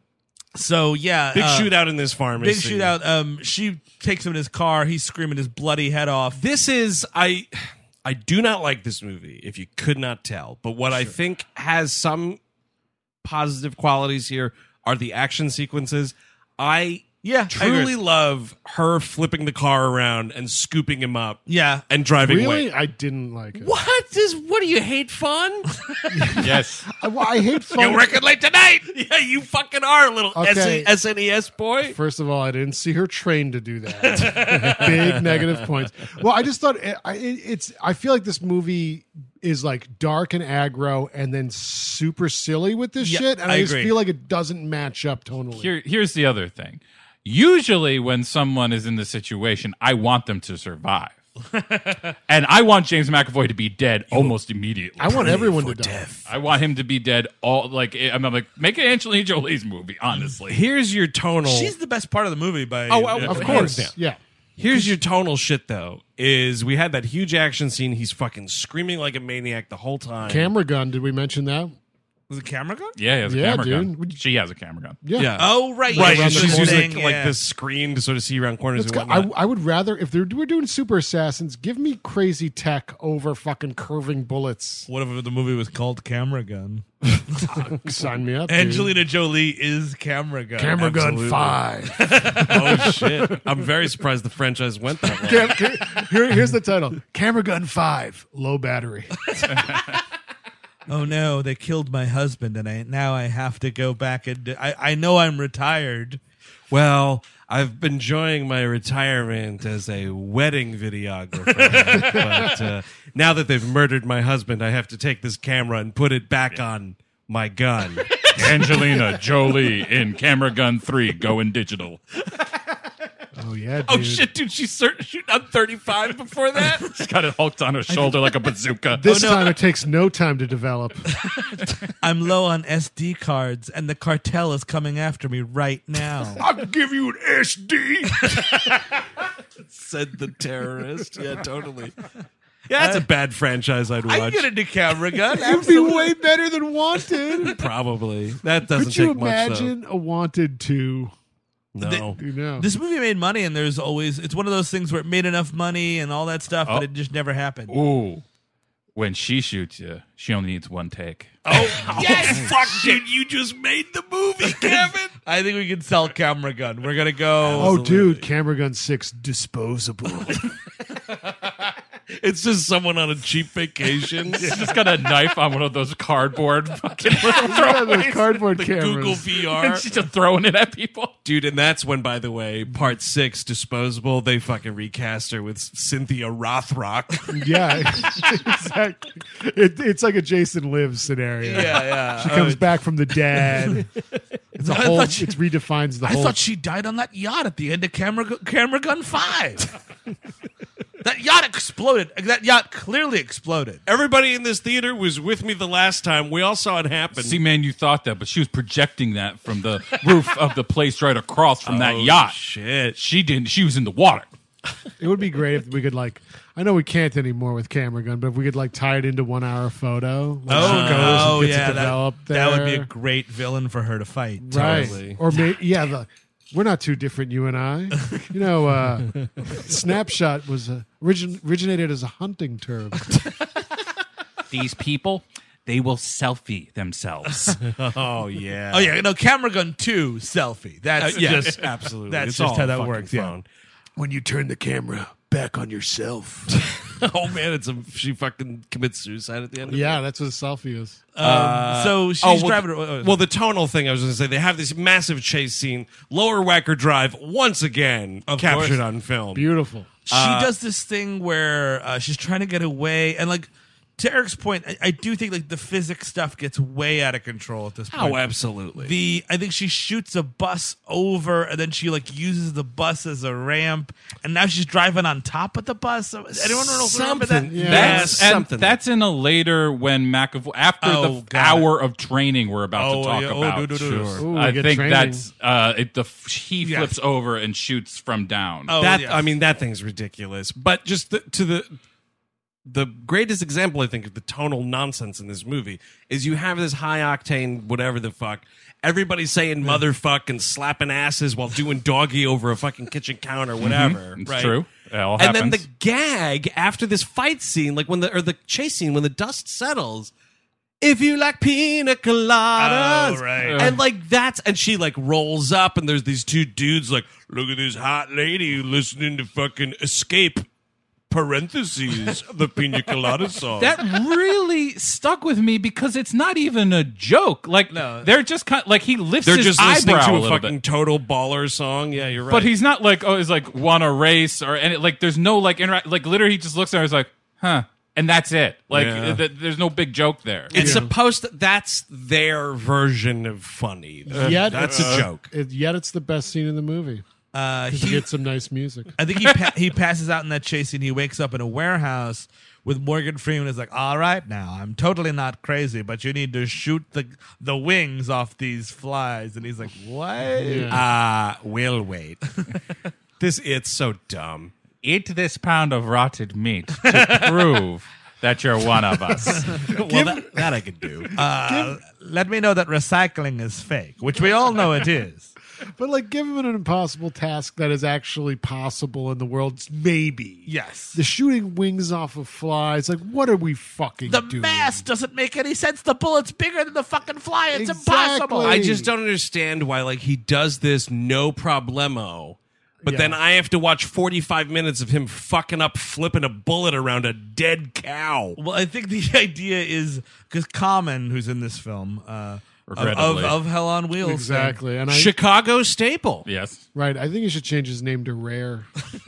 So yeah, Big uh, shootout in this pharmacy. Big shootout. Um, she takes him in his car. He's screaming his bloody head off. This is I I do not like this movie, if you could not tell. But what I think has some positive qualities here are the action sequences. I Yeah, I truly agree. love her flipping the car around and scooping him up Yeah, and driving Really? away. I didn't like it. What is what do you hate fun? Yes. I, well, I hate fun. working late tonight. Yeah, you fucking are, little Okay. S N E S boy. First of all, I didn't see her trained to do that. Big negative points. Well, I just thought it, I- it, it's. I feel like this movie is like dark and aggro, and then super silly with this Yeah, shit, and I I, just agree. feel like it doesn't match up tonally. Here, here's the other thing. Usually, when someone is in this situation, I want them to survive, and I want James McAvoy to be dead almost immediately. I want everyone to die. I want him to be dead. All like I'm like make an Angelina Jolie's movie. Honestly, Here's your tonal. she's the best part of the movie. By Oh, oh, Of Hands course, down. yeah. Here's your tonal shit though. Is we had that huge action scene. He's fucking screaming like a maniac the whole time. Camera gun. Did we mention that? was it camera gun? yeah, he has a Yeah, camera gun. dude. She has a camera gun. Yeah. Yeah. Oh right, Right, yeah, around she's the she's using saying, like, like yeah. this screen to sort of see around corners Let's and go. I, whatnot. I would rather if they're, we're doing super assassins, give me crazy tech over fucking curving bullets. What if the movie was called Camera Gun? Sign me up. dude. Angelina Jolie is Camera Gun. Camera Absolutely. gun five. Oh shit! I'm very surprised the franchise went that long. Cam- cam- here, here's the title: Camera gun five, low battery. Oh no, they killed my husband, and I now I have to go back and do, I I know I'm retired. Well, I've been enjoying my retirement as a wedding videographer, but uh, now that they've murdered my husband, I have to take this camera and put it back on my gun. Angelina Jolie in Camera Gun three going digital. Oh yeah, dude. Oh shit, dude! She's certain shooting on thirty-five before that. She's got it hooked on her shoulder like a bazooka. This time it takes no time to develop. I'm low on S D cards, and the cartel is coming after me right now. I'll give you an S D. Said the terrorist. Yeah, totally. Yeah, that's a bad franchise I'd I watch. get into Camera Gun. It would be way better than Wanted. Probably. That doesn't Could you take much, imagine a Wanted two? though. No. You know, This movie made money, and there's always it's one of those things where it made enough money and all that stuff, Oh. but it just never happened. Ooh, when she shoots you, she only needs one take. Oh, yes! Fuck, dude, you just made the movie, Kevin. I think we can sell Camera Gun. We're gonna go. oh dude, Camera gun six disposable. It's just someone on a cheap vacation. She's just got a knife on one of those cardboard fucking little Yeah, those throwaways. cardboard the cameras. Google V R. And she's just throwing it at people. Dude, and that's when, by the way, part six, Disposable, they fucking recast her with Cynthia Rothrock. Yeah, exactly. It, it's like a Jason Lives scenario. Yeah, yeah. She comes back from the dead. It's a I whole. thought she- it redefines the I whole. thought she died on that yacht at the end of Camera, Gu- Camera Gun five. That yacht exploded. That yacht clearly exploded. Everybody in this theater was with me the last time. We all saw it happen. See, man, you thought that, but she was projecting that from the roof of the place right across from that Oh, yacht. Shit. She didn't. She was in the water. It would be great if we could like. I know we can't anymore with camera gun, but if we could like tie it into one hour photo. Like Oh, she goes and oh gets yeah, it developed that, that would be a there. great villain for her to fight. Right. Totally. Or maybe, yeah, the, we're not too different, you and I. You know, uh, Snapshot was uh, origin, originated as a hunting term. These people, they will selfie themselves. Oh yeah. Oh yeah, no, camera gun two selfie. That's Uh, yeah, just absolutely. That's It's just all how a that fucking works. Yeah. phone. When you turn the camera back on yourself. Oh man, it's a she fucking commits suicide at the end. Of Yeah, it. that's what a selfie is. Um, so she's Oh, well, driving. the, uh, well, the tonal thing I was going to say, they have this massive chase scene. Lower Wacker Drive once again Of captured course. on film. Beautiful. she does this thing where uh, she's trying to get away, and like to Eric's point, I, I do think like the physics stuff gets way out of control at this point. Oh, absolutely. The I think she shoots a bus over, and then she like uses the bus as a ramp, and now she's driving on top of the bus. So, anyone remember Something. that? Yeah. That's Yeah, and something. that's in a later when McAvoy after Oh, the got hour of training we're about Oh, to talk yeah. Oh, about. do, do, do. Sure. Ooh, I we get think training. that's uh, it, the he Yeah. flips over and shoots from down. Oh, that yeah. I mean, that thing's ridiculous. But just the, to the the greatest example, I think, of the tonal nonsense in this movie is you have this high octane, whatever the fuck. Everybody's saying motherfuck and slapping asses while doing doggy over a fucking kitchen counter, whatever. It's right? true. It all And then happens. the gag after this fight scene, like when the or the chase scene, when the dust settles. If you like pina coladas, Oh, right. and like that's and she like rolls up, and there's these two dudes like, look at this hot lady listening to fucking Escape. Parentheses the pina colada song. that really stuck with me because it's not even a joke. Like No. they're just kind like he lifts They're his just listening eyebrow to a a little fucking bit. total baller song. Yeah, you're right. But he's not like oh, he's like won a race or and it, like there's no like interact. Like literally, he just looks at her. He's like, huh, and that's it. Like Yeah. th- there's no big joke there. it's supposed to, that's their version of funny. Yet that's it's- a joke. It, yet it's the best scene in the movie. Uh, You he, get some nice music. I think he pa- he passes out in that chase scene. He wakes up in a warehouse with Morgan Freeman. Is like, all right, now I'm totally not crazy, but you need to shoot the the wings off these flies. And he's like, what? Ah, we'll wait. This it's so dumb. Eat this pound of rotted meat to prove that you're one of us. Well, that, that I could do. Uh, let me know that recycling is fake, which we all know it is. But like, give him an impossible task that is actually possible in the world. Maybe. Yes. The shooting wings off of flies. Like, what are we fucking The doing? mass doesn't make any sense. The bullet's bigger than the fucking fly. It's Exactly. impossible. I just don't understand why like he does this no problemo. But Yeah. then I have to watch forty-five minutes of him fucking up, flipping a bullet around a dead cow. Well, I think the idea is because Common, who's in this film, uh, of, of, Regrettably. of Hell on Wheels, Exactly. And I, Chicago staple. Yes. right. I think he should change his name to Rare.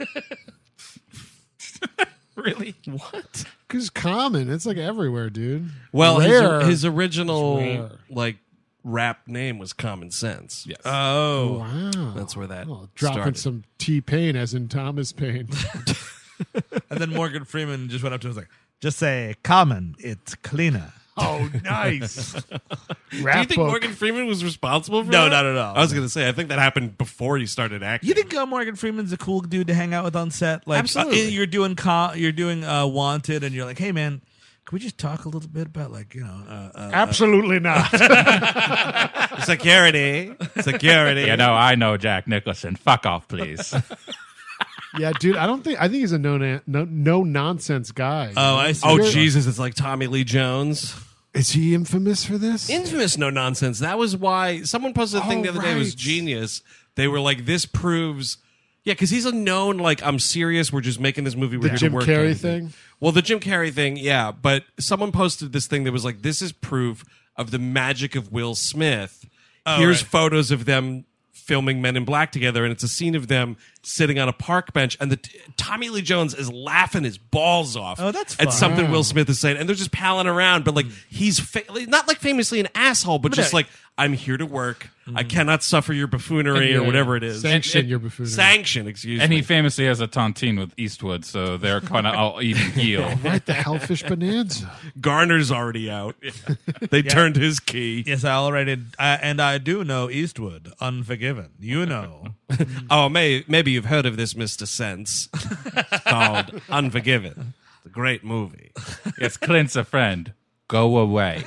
Really? What? Because common, it's like everywhere, dude. Well, Rare. his, his original Rare. like rap name was Common Sense. Yes. Oh, Wow. That's where that Oh, dropping started. some T Pain as in Thomas Paine. and then Morgan Freeman just went up to him and was like, "Just say Common, it's cleaner." Oh, nice. Do you Rap think book. Morgan Freeman was responsible for No, that? not at all. I was going to say, I think that happened before he started acting. You think uh, Morgan Freeman's a cool dude to hang out with on set? Like, Absolutely. uh, you're doing co- you're doing uh, Wanted, and you're like, "Hey, man, can we just talk a little bit about like you know?" Uh, uh, Absolutely not. Security. Security. You know, I know Jack Nicholson. Fuck off, please. Yeah, dude. I don't think. I think he's a no na- no, no nonsense guy. oh, I see. Oh, You're- Jesus. It's like Tommy Lee Jones. Is he infamous for this? Infamous no nonsense. That was why someone posted a thing Oh, the other day. It was right. genius. They were like, this proves. Yeah, because he's a known, like, I'm serious. We're just making this movie. We're The here Jim to work. Carrey kind of thing? Well, the Jim Carrey thing, yeah. But someone posted this thing that was like, this is proof of the magic of Will Smith. Here's right. photos of them filming Men in Black together, and it's a scene of them sitting on a park bench, and the Tommy Lee Jones is laughing his balls off. Oh, that's at fun. something Wow. Will Smith is saying, and they're just palling around. But like he's fa- not like famously an asshole, but, But just yeah. like I'm here to work. I cannot suffer your buffoonery or whatever it is. Sanction And- your buffoonery. Sanction, excuse And me. he famously has a tontine with Eastwood, so they're kind of all even heel. Right, the Hellfish Bonanza. Garner's already out. They turned his key. Yes, I already, I, and I do know Eastwood, Unforgiven. You know. Oh, may, maybe you've heard of this, Mister Sense. It's called Unforgiven. It's a great movie. It's Clint's a friend. Go away.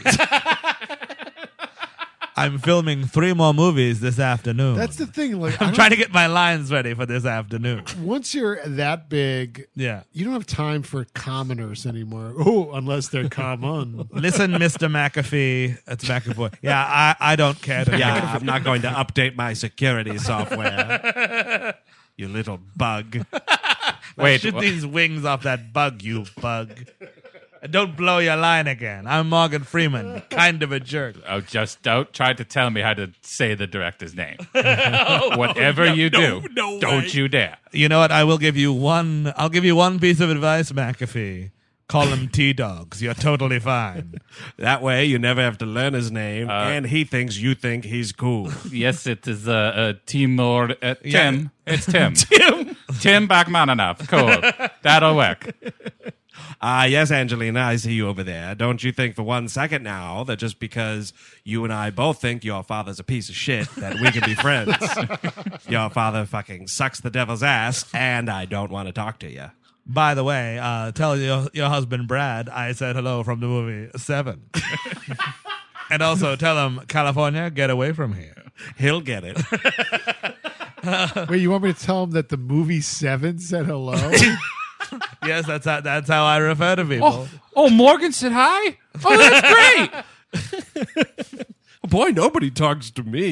I'm filming three more movies this afternoon. That's the thing. Like, I I'm don't- trying to get my lines ready for this afternoon. once you're that big, Yeah. you don't have time for commoners anymore. Oh, unless they're common. Listen, Mister McAfee. That's McAvoy. Yeah, I, I don't care. To Yeah, I'm not going to update my security software. You little bug. Wait, Shoot wha- these wings off that bug, you bug. And don't blow your line again. I'm Morgan Freeman, kind of a jerk. oh, just don't try to tell me how to say the director's name. Whatever you do, no don't way. you dare. You know what? I will give you one. I'll give you one piece of advice, McAfee. Call them T-Dogs. You're totally fine. That way you never have to learn his name, and he thinks you think he's cool. Yes, it is uh, uh, Timur. Uh, Yeah. Tim. It's Tim. Tim. Tim Bachmaninoff. Cool. That'll work. Ah, yes, Angelina, I see you over there. Don't you think for one second now that just because you and I both think your father's a piece of shit that we can be friends? Your father fucking sucks the devil's ass, and I don't want to talk to you. By the way, uh, tell your, your husband Brad I said hello from the movie Seven. And also tell him, California, get away from here. He'll get it. Wait, you want me to tell him that the movie Seven said hello? Yes, that's how, that's how I refer to people. Oh, oh, Morgan said hi? Oh, that's great. Boy, nobody talks to me.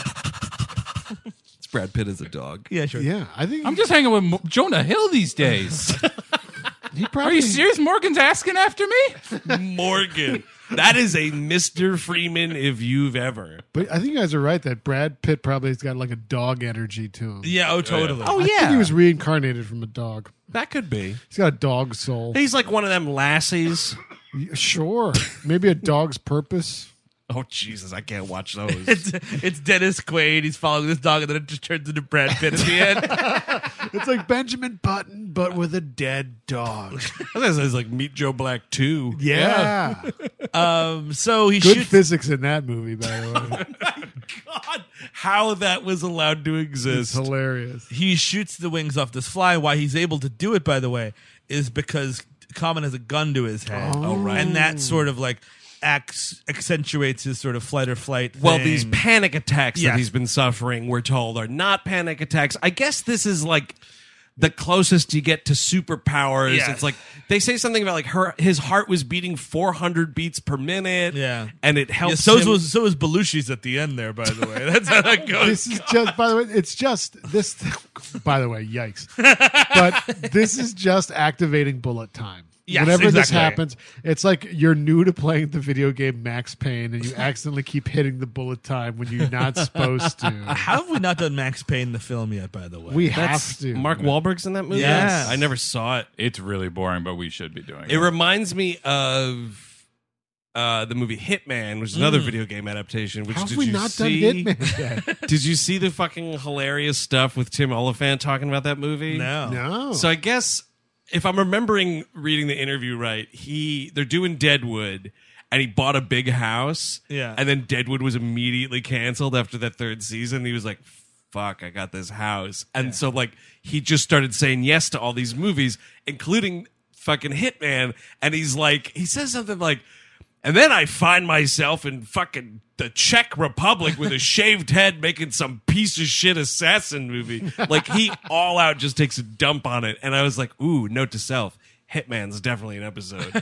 It's Brad Pitt as a dog. Yeah, sure. Yeah, I think I'm just hanging with Mo- Jonah Hill these days. he Are probably. you serious? Morgan's asking after me? Morgan. That is a Mister Freeman if you've ever. But I think you guys are right that Brad Pitt probably has got like a dog energy to him. Yeah, oh, totally. Oh, I yeah. think he was reincarnated from a dog. That could be. He's got a dog soul. He's like one of them lassies. Sure, maybe a dog's purpose. Oh, Jesus, I can't watch those. It's, it's Dennis Quaid. He's following this dog, and then it just turns into Brad Pitt at the end. It's like Benjamin Button, but with a dead dog. This is like Meet Joe Black two. Yeah, Um, so he good shoots. physics in that movie, by the way. God, how that was allowed to It's exist. hilarious. he shoots the wings off this fly. Why he's able to do it, by the way, is because Common has a gun to his head. Oh, right. And that sort of like acts, accentuates his sort of flight or flight Well, thing. these panic attacks Yes. that he's been suffering, we're told, are not panic attacks. I guess this is like the closest you get to superpowers. Yes. It's like they say something about like her his heart was beating four hundred beats per minute. Yeah. and it Yeah, helps. so him- was so was Belushi's at the end there, by the way. That's how that goes. This is just, by the way, it's just this. By the way, yikes! But this is just activating bullet time. Yes, Whenever this exactly. happens, it's like you're new to playing the video game Max Payne, and you accidentally keep hitting the bullet time when you're not supposed to. How have we not done Max Payne the film yet, by the way? We That's have to. Mark Wahlberg's in that movie. Yes. I never saw it. It's really boring, but we should be doing it. It reminds me of uh, the movie Hitman, which is another video game adaptation. Which How have did we you not see? done Hitman yet? Did you see the fucking hilarious stuff with Tim Oliphant talking about that movie? No. No. So I guess if I'm remembering reading the interview right, he they're doing Deadwood, and he bought a big house. Yeah. And then Deadwood was immediately canceled after that third season. He was like, fuck, I got this house. And so like he just started saying yes to all these movies, including fucking Hitman. And he's like, he says something like, and then I find myself in fucking the Czech Republic with a shaved head making some piece of shit assassin movie. Like he all out just takes a dump on it. And I was like, ooh, note to self, Hitman's definitely an episode.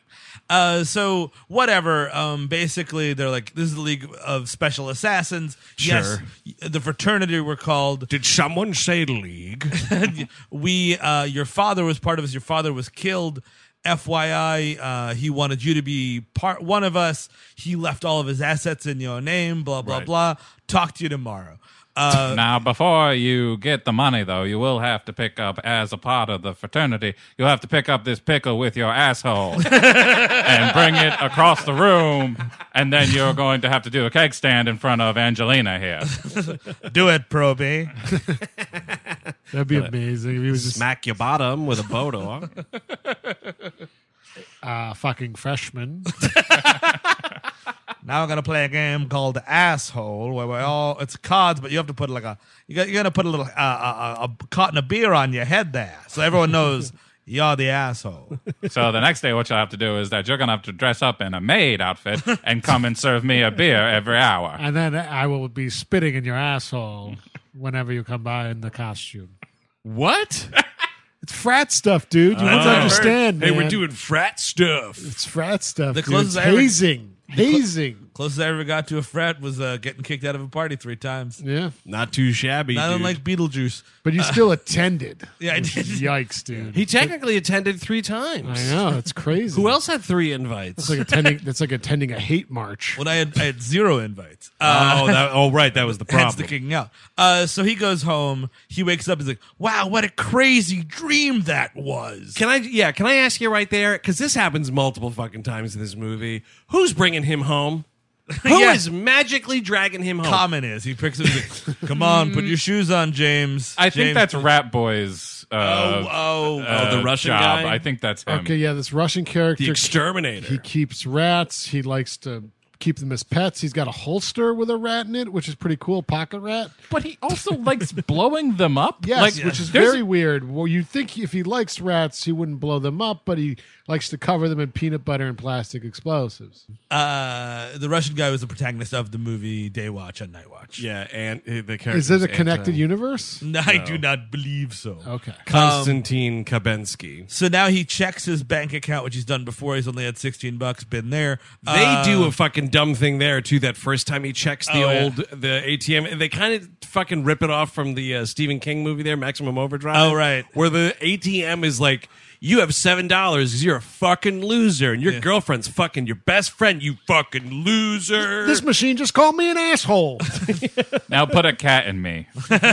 Uh, so whatever. Um, basically, they're like, this is the League of Special Assassins. Yes, the fraternity were called. Did someone say league? we, uh, your father was part of us. Your father was killed. F Y I, uh, he wanted you to be part one of us. He left all of his assets in your name. Blah blah Right. blah. Talk to you tomorrow. Uh, Now, before you get the money, though, you will have to pick up, as a part of the fraternity, you'll have to pick up this pickle with your asshole and bring it across the room, and then you're going to have to do a keg stand in front of Angelina here. do it, Proby. That'd be amazing if he was just Smack your bottom with a bodo. uh, fucking freshman. Now I'm gonna play a game called Asshole, where we all it's cards, but you have to put like a you got, you're gonna put a little uh, a, a carton of beer on your head there, so everyone knows you're the asshole. So the next day, what you'll have to do is that you're going to have to dress up in a maid outfit and come and serve me a beer every hour. And then I will be spitting in your asshole whenever you come by in the costume. What? It's frat stuff, dude. You don't understand, Hey, man. we're doing frat stuff. It's frat stuff. The dude. closest It's I ever- hazing. Hazing. Closest I ever got to a frat was uh, getting kicked out of a party three times. Yeah. Not too shabby. Not dude. unlike Beetlejuice. But you still attended. Yeah, I did. Yikes, dude. He technically attended three times. I know. It's crazy. Who else had three invites? It's like attending. That's like attending a hate march. When I had I had zero invites. Uh, oh, that, oh, right. That was the hence problem. the kicking out. Uh, so he goes home. He wakes up. He's like, "Wow, what a crazy dream that was." Can I? Yeah. Can I ask you right there? Because this happens multiple fucking times in this movie. Who's bringing him home? Who is Yeah. magically dragging him home? Common is he picks it. He's like, "Come on, put your shoes on, James." I think James- that's Rat Boy's uh, Oh, oh, uh, oh, the Russian job. guy? I think that's him. Okay, yeah, this Russian character. The exterminator. He keeps rats. He likes to keep them as pets. He's got a holster with a rat in it, which is pretty cool. Pocket rat. But he also likes blowing them up. Yes, like, which is there's- very weird. Well, you'd think if he likes rats, he wouldn't blow them up, but he likes to cover them in peanut butter and plastic explosives. Uh, the Russian guy was the protagonist of the movie Day Watch and Night Watch. yeah, and uh, the character Is it a connected universe? No, I do not believe so. Okay. Konstantin Kabensky. So now he checks his bank account, which he's done before. He's only had sixteen bucks, been there. They Uh, do a fucking dumb thing there too. That first time he checks the Oh, yeah. old the A T M, and they kind of fucking rip it off from the uh, Stephen King movie there, Maximum Overdrive. Oh, right. where the A T M is like, you have seven dollars because you're a fucking loser, and your Yeah. girlfriend's fucking your best friend. You fucking loser. This machine just called me an asshole. Now put a cat in me.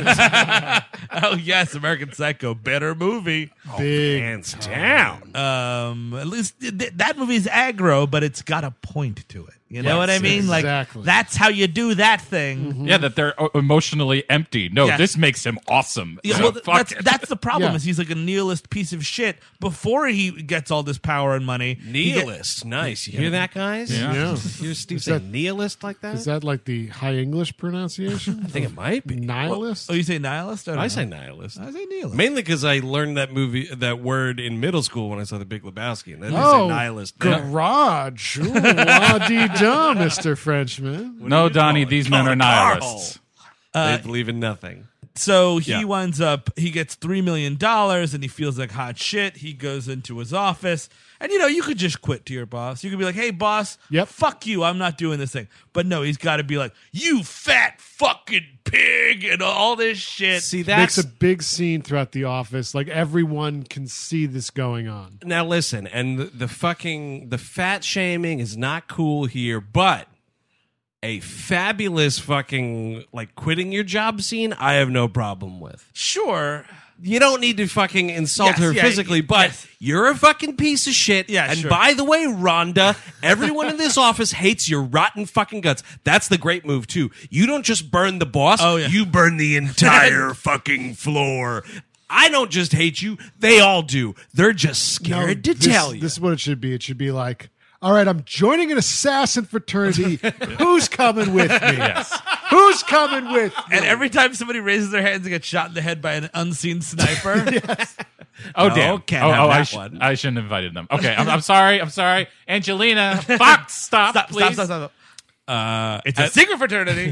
Oh yes, American Psycho, better movie. Big. hands down. Um, at least th- that movie's aggro, but it's got a point to it. You know Yes, what I mean? Like exactly. that's how you do that thing. Yeah, that they're uh, emotionally empty. No, Yeah. this makes him awesome. Yeah, So well, fuck that's it. that's the problem. Yeah. Is he's like a nihilist piece of shit before he gets all this power and money. he get- Nihilist, nice. You hear that, guys? Yeah. Yeah. You hear Steve Is say that- nihilist like that? Is that like the high English pronunciation? I think it might be. Nihilist? Oh, you say nihilist? I, don't I know. say nihilist. I say nihilist. Mainly because I learned that movie, that word in middle school when I saw The Big Lebowski, and then they Oh, say nihilist. garage. Ooh, la-dee-da, Mister Frenchman. No, Donnie, these men are nihilists. they believe in nothing. So he Yeah. winds up, he gets three million dollars and he feels like hot shit. He goes into his office. And, you know, you could just quit to your boss. You could be like, hey, boss, Yep. fuck you. I'm not doing this thing. But no, he's got to be like, you fat fucking pig and all this shit. See, Makes that's a big scene throughout the office. Like everyone can see this going on. now listen, and the, the fucking the fat shaming is not cool here, but a fabulous fucking like quitting your job scene, I have no problem with. Sure. You don't need to fucking insult Yes, her yeah, physically, but yes. you're a fucking piece of shit. Yeah, and sure. by the way, Rhonda, everyone in this office hates your rotten fucking guts. That's the great move too. You don't just burn the boss, Oh, yeah. you burn the entire fucking floor. I don't just hate you, they all do. They're just scared to this, tell you. This is what it should be. It should be like, all right, I'm joining an assassin fraternity. Who's coming with me? Who's coming with me? And every time somebody raises their hands and gets shot in the head by an unseen sniper, Oh, No, damn. can't oh, have oh, that I, sh- one. I shouldn't have invited them. Okay, I'm, I'm sorry. I'm sorry. Angelina, fuck, stop, stop, please. stop, stop, stop. uh, It's a secret fraternity.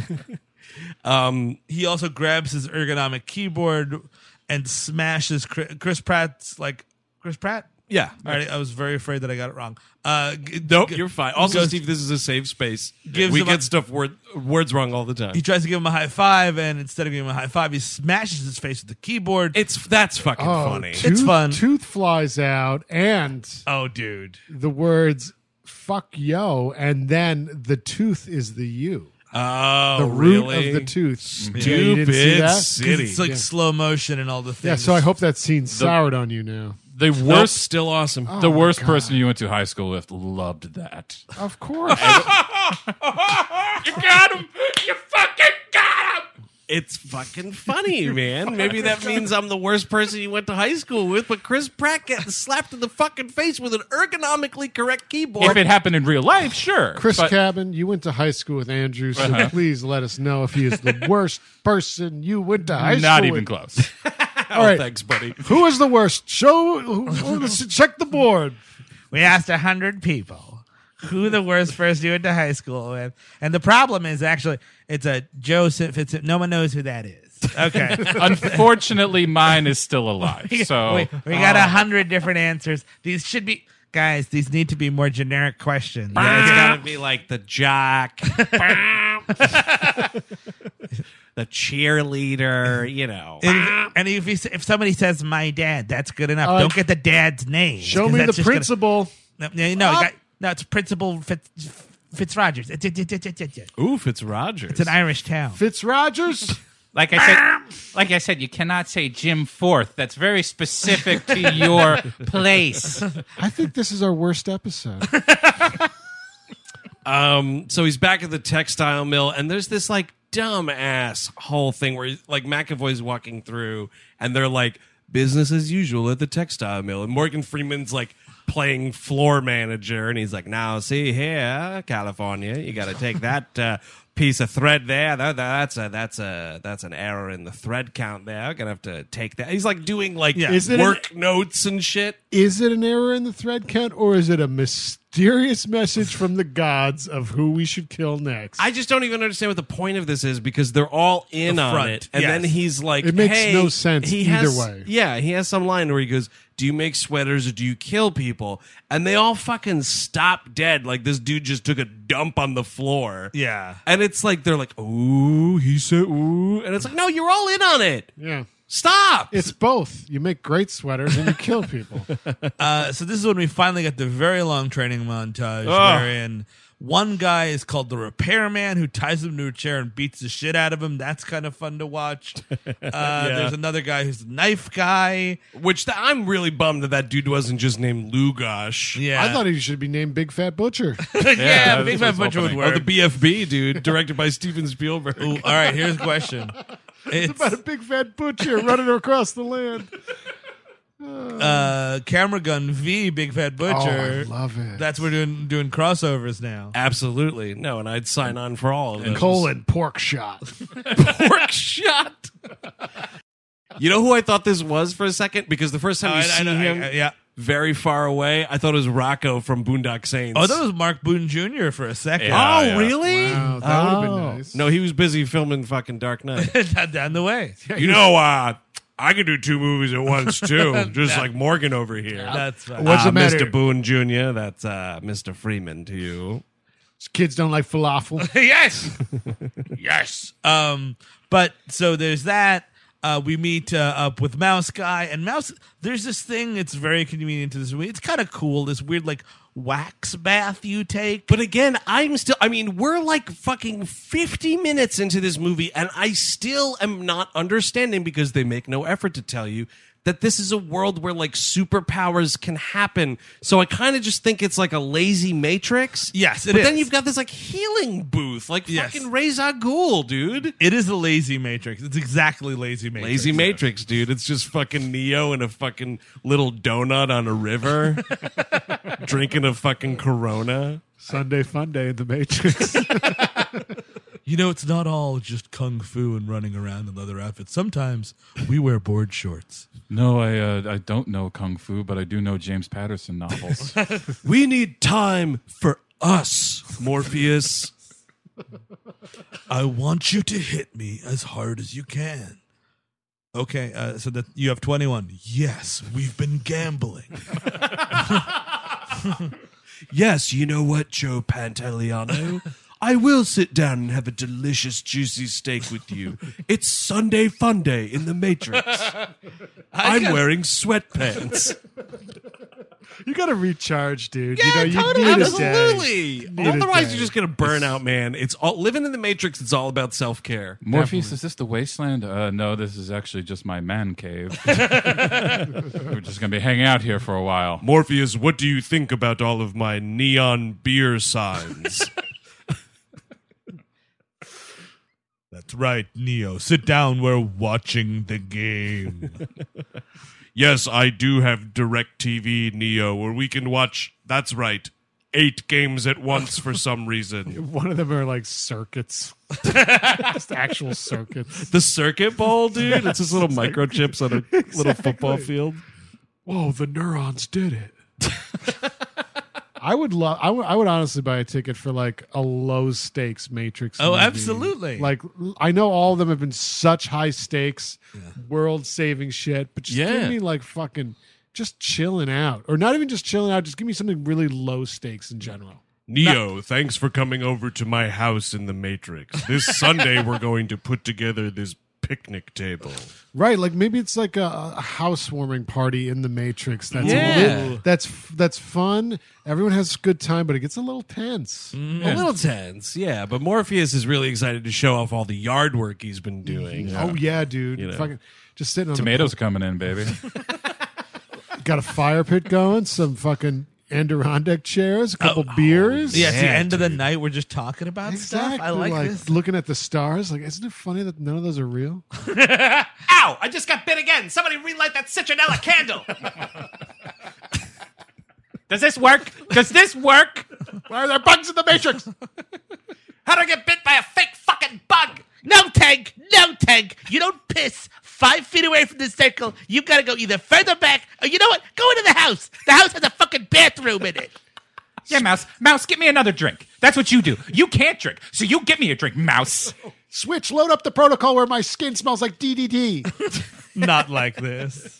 um, He also grabs his ergonomic keyboard and smashes Chris, Chris Pratt's like Chris Pratt. yeah. All right, I was very afraid that I got it wrong. Uh, g- Nope, g- you're fine. Also, goes- Steve, this is a safe space. Gives we him get a- stuff word, words wrong all the time. He tries to give him a high five, and instead of giving him a high five, he smashes his face with the keyboard. It's that's fucking Oh, funny. Tooth, It's fun. Tooth flies out, and oh, dude. the words "fuck yo," and then the tooth is the you. Oh, the root really? of the tooth. Yeah, Stupid you didn't see that? City. It's like Yeah. slow motion and all the things. Yeah, so I hope that scene soured on you now. The Nope, worst, still awesome. the Oh my worst God. person you went to high school with loved that. Of course. You got him. You fucking got him. It's fucking funny, man. Maybe that means I'm the worst person you went to high school with, but Chris Pratt getting slapped in the fucking face with an ergonomically correct keyboard. If it happened in real life, sure. Chris But- Cabin, you went to high school with Andrew, so Uh-huh. please let us know if he is the worst person you went to high school Not with. even close. oh, right. thanks, buddy. Who is the worst? Show. Who, who, let's check the board. We asked a hundred people who the worst person you went to high school with, and the problem is actually it's a Joseph. It's a, no one knows who that is. Okay, Unfortunately, mine is still alive. So we, we got a hundred different answers. These should be guys. These need to be more generic questions. Yeah, it's gotta be like the jock, the cheerleader, you know. And, and if, you, s- if somebody says my dad, that's good enough. Uh, Don't get the dad's name. Show 'cause me that's the just gonna- principal. no, no, no, you got, no, it's Principal Fitz, Fitzrogers. It's, it's, it's, it's, it's, it's Oof, it's Rogers. an Irish town. Fitzrogers. Like I said, like I said, you cannot say Jim Forth. That's very specific to your place. I think this is our worst episode. Um, so he's back at the textile mill, and there's this like dumb ass whole thing where like McAvoy's walking through, and they're like business as usual at the textile mill, and Morgan Freeman's like playing floor manager, and he's like, "Now see here, California, you got to take that uh, piece of thread there. That, that's a that's a that's an error in the thread count there. Gonna have to take that." He's like doing like Yeah. Is it work notes and shit. Is it an error in the thread count, or is it a mysterious message from the gods of who we should kill next? I just don't even understand what the point of this is because they're all in The on front, it, and yes. then he's like, It makes hey, no sense he either has- way. Yeah, he has some line where he goes, "Do you make sweaters or do you kill people?" And they all fucking stop dead, like this dude just took a dump on the floor. Yeah. and it's like they're like, "Ooh," he said, "Ooh," and it's like, no, you're all in on it. yeah. Stop. It's both. You make great sweaters and you kill people. Uh, so this is when we finally get the very long training montage Ugh. wherein one guy is called the repairman who ties him to a chair and beats the shit out of him. That's kind of fun to watch. Uh, There's another guy who's the knife guy. Which th- I'm really bummed that that dude wasn't just named Lugosh. Yeah. I thought he should be named Big Fat Butcher. yeah, Yeah, Big this Fat was Butcher would opening. work. Oh, the B F B dude, directed by Steven Spielberg. Ooh, all right, here's a question. It's About a big fat butcher running across the land. uh, Camera Gun v Big Fat Oh, I Butcher. love it. That's we're doing doing crossovers now. Absolutely. No, and I'd sign on for all of those. colon pork shot. Pork shot. You know who I thought this was for a second? Because the first time you I- I see know, I- him I- yeah. very far away, I thought it was Rocco from Boondock Saints. Oh, that was Mark Boone Junior for a second. Yeah. Oh, yeah. really? Wow, that would have been Oh. nice. No, he was busy filming fucking Dark Knight. Down- down the way. You know, uh, I could do two movies at once, too. Just like Morgan over here. That's fine. What's Uh, the matter? Mister Boone Junior, that's uh, Mister Freeman to you. Kids don't like falafel. yes, yes. Um, but so there's that. Uh, we meet uh, up with Mouse Guy and Mouse. There's this thing. It's very convenient to this movie. It's kind of cool. This weird like wax bath you take. But again, I'm still, I mean, we're like fucking fifty minutes into this movie, and I still am not understanding because they make no effort to tell you that this is a world where like superpowers can happen. So I kind of just think it's like a lazy Matrix. Yes, it but then is. you've got this like healing booth, like Yes. fucking Ra's al Ghul, dude. It is a lazy Matrix. It's exactly lazy Matrix. Lazy Matrix, dude. It's just fucking Neo and a fucking little donut on a river, drinking a fucking Corona. Sunday fun day in the Matrix. You know, it's not all just kung fu and running around in leather outfits. Sometimes we wear board shorts. No, I uh, I don't know kung fu, but I do know James Patterson novels. We need time for us, Morpheus. I want you to hit me as hard as you can. Okay, uh, so that you have twenty-one. Yes, we've been gambling. Yes, you know what, Joe Pantoliano? I will sit down and have a delicious, juicy steak with you. It's Sunday Fun Day in the Matrix. I'm wearing sweatpants. You got to recharge, dude. Yeah, you know, you totally, need absolutely. A day. Need a Otherwise, day. you're just gonna burn out, man. It's all living in the Matrix. It's all about self care. Morpheus, is this the wasteland? Uh, no, this is actually just my man cave. We're just going to be hanging out here for a while. Morpheus, what do you think about all of my neon beer signs? That's right, Neo. Sit down. We're watching the game. Yes, I do have DirecTV, Neo, where we can watch. That's right. Eight games at once for some reason. One of them are like circuits. Just actual circuits. The circuit ball, dude. It's just little microchips on a little football field. Whoa, the neurons did it. I would love. I would. I would honestly buy a ticket for like a low stakes Matrix. Oh, movie. absolutely. Like I know all of them have been such high stakes, world saving shit, but just Yeah. give me like fucking just chilling out, or not even just chilling out. Just give me something really low stakes in general. Neo, thanks for coming over to my house in the Matrix. This Sunday, we're going to put together this picnic table. Right, like maybe it's like a, a housewarming party in the Matrix. That's Yeah. a lit- that's that's fun. Everyone has a good time, but it gets a little tense. A little tense, yeah. But Morpheus is really excited to show off all the yard work he's been doing. Oh yeah, dude. You know. Fucking just sitting on Tomatoes coming in, baby. the, got a fire pit going, some fucking Adirondack chairs, a couple beers. Yeah, it's the Yeah, end of the night. We're just talking about Exactly. stuff. I like, this. looking at the stars. Like, isn't it funny that none of those are real? Ow! I just got bit again. Somebody relight that citronella candle. Does this work? Does this work? Why are there bugs in the Matrix? How'd I get bit by a fake fucking bug? No, Tank. No, Tank. You don't piss five feet away from the circle. You gotta go either further back, or you know what? Go into the house. The house has a fucking bathroom in it. Yeah, Mouse. Mouse, get me another drink. That's what you do. You can't drink, so you get me a drink, Mouse. Switch, load up the protocol where my skin smells like D D T. Not like this.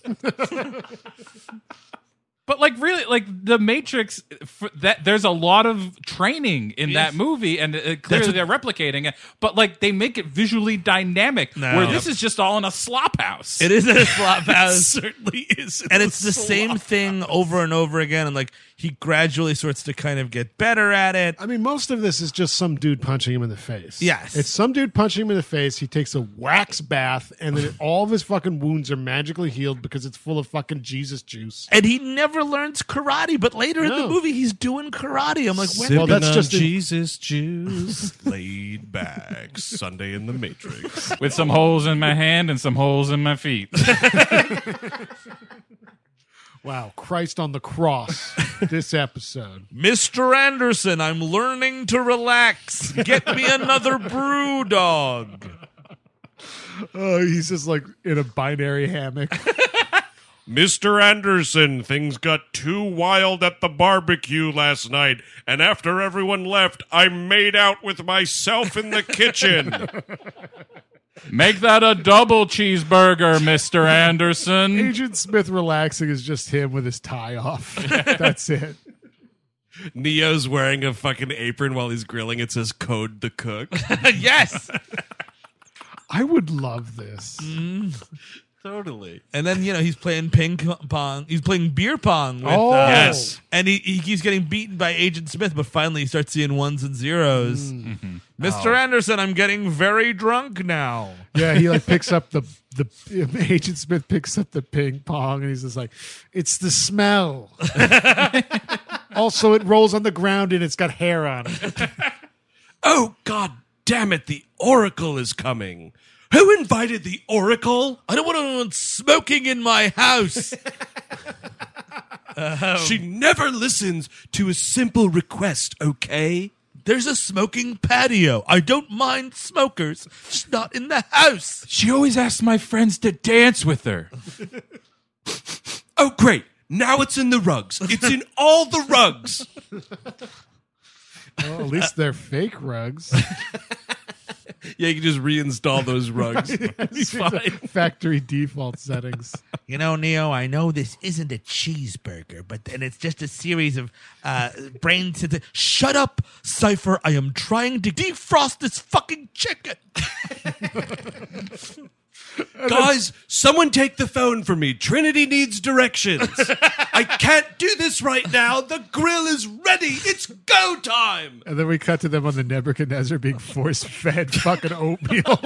But like, really, like the Matrix. For that there's a lot of training in Yes. that movie, and uh, clearly what- they're replicating it. But like, they make it visually dynamic, No. where this is just all in a slop house. It is a slop house. certainly is. And it's the same thing over and over again. And like, he gradually starts to kind of get better at it. I mean, most of this is just some dude punching him in the face. Yes. It's some dude punching him in the face. He takes a wax bath, and then all of his fucking wounds are magically healed because it's full of fucking Jesus juice. And he never learns karate, but later in the No. movie, he's doing karate. I'm like, when? Sipping Well, that's on just in- Jesus juice, laid back, Sunday in the Matrix. with some holes in my hand and some holes in my feet. Wow, Christ on the cross. This episode. Mister Anderson, I'm learning to relax. Get me another brew dog. Oh, he's just like in a binary hammock. Mister Anderson, things got too wild at the barbecue last night, and after everyone left, I made out with myself in the kitchen. Make that a double cheeseburger, Mister Anderson. Agent Smith relaxing is just him with his tie off. That's it. Neo's wearing a fucking apron while he's grilling. It says "Code the Cook." Yes. I would love this. Totally. And then, you know, he's playing ping pong. He's playing beer pong. With, Oh. uh, Yes. And he, he keeps getting beaten by Agent Smith, but finally he starts seeing ones and zeros. Mister Anderson, I'm getting very drunk now. Yeah, he like picks up the the Agent Smith picks up the ping pong and he's just like, it's the smell. Also, it rolls on the ground and it's got hair on it. Oh, God damn it. The Oracle is coming. Who invited the Oracle? I don't want anyone smoking in my house. She never listens to a simple request, okay? There's a smoking patio. I don't mind smokers, just not in the house. She always asks my friends to dance with her. Oh, great. Now it's in the rugs. It's in all the rugs. Well, at least they're fake rugs. Yeah, you can just reinstall those rugs. It's factory default settings. You know, Neo, I know this isn't a cheeseburger, but and it's just a series of uh, brain. T- Shut up, Cypher. I am trying to defrost this fucking chicken. Guys, someone take the phone from me. Trinity needs directions. I can't do this right now. The grill is ready. It's go time. And then we cut to them on the Nebuchadnezzar being force fed fucking oatmeal.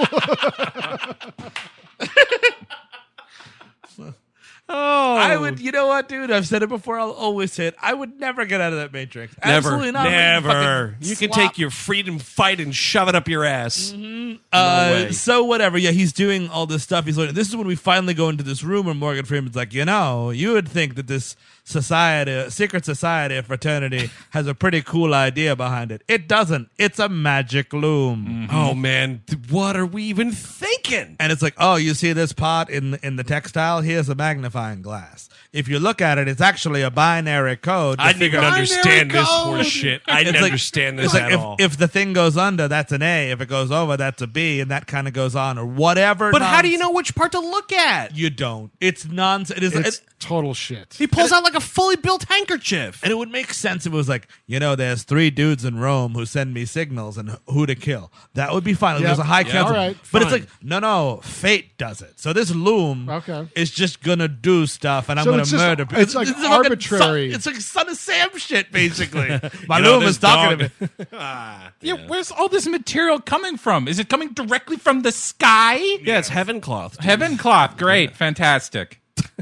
Oh, I would, you know what, dude? I've said it before. I'll always say it. I would never get out of that Matrix. never, Absolutely not. never. Fucking You can slop. take your freedom fight and shove it up your ass. Uh, way. so whatever. Yeah, he's doing all this stuff. He's learning. This is when we finally go into this room where Morgan Freeman's like, you know, you would think that this society, secret society of fraternity, has a pretty cool idea behind it. It doesn't. It's a magic loom. Oh man, th- what are we even thinking? And it's like, oh, you see this pot in in the textile? Here's a magnifying glass. If you look at it, it's actually a binary code. to I didn't even figure- understand this code. horse shit. I It's didn't like- understand this It's like at if, all. if the thing goes under, that's an A. If it goes over, that's a B, and that kind of goes on, or whatever. but how do you nonsense- know which part to look at? You don't. It's nonsense. It is. It's it- total shit. He pulls out like a fully built handkerchief. and it would make sense if it was like, you know, there's three dudes in Rome who send me signals and who to kill. That would be fine. Like, Yeah. There's a high Yeah, council. all right, but it's fine. like, no, no, fate does it. So this loom Okay. is just gonna do stuff, and I'm So gonna it's just- murder people. it's like a fucking arbitrary. Son, it's like Son of Sam shit, basically. My You know, loom this is talking dog- to me. Yeah, where's all this material coming from? Is it coming directly from the sky? Yeah, it's heaven cloth. Heaven cloth. Great. Fantastic.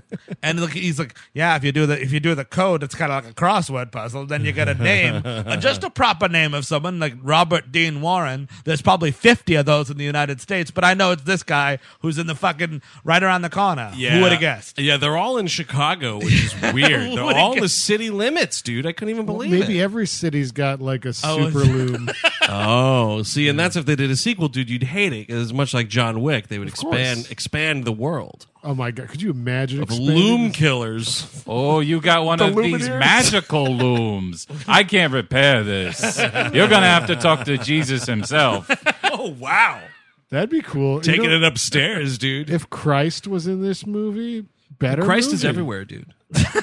And look, he's like, yeah, if you do the if you do the code, it's kind of like a crossword puzzle. Then you get a name, uh, just a proper name of someone like Robert Dean Warren. There's probably fifty of those in the United States, but I know it's this guy who's in the fucking right around the corner. Yeah. Who would have guessed? Yeah, they're all in Chicago, which is weird. They're Would've all in the guessed. city limits, dude. I couldn't even believe Maybe it. every city's got like a Oh, super loom. Oh, see, and that's if they did a sequel, dude. You'd hate it. 'Cause it's much like John Wick. They would expand course. expand the world Oh my god! Could you imagine of expanding loom this? killers. Oh, you got one of these Lumineers? magical looms. I can't repair this. You're going to have to talk to Jesus himself. Oh wow, That'd be cool. You taking know, it upstairs, dude. If Christ was in this movie, better. Christ is movie. everywhere, dude.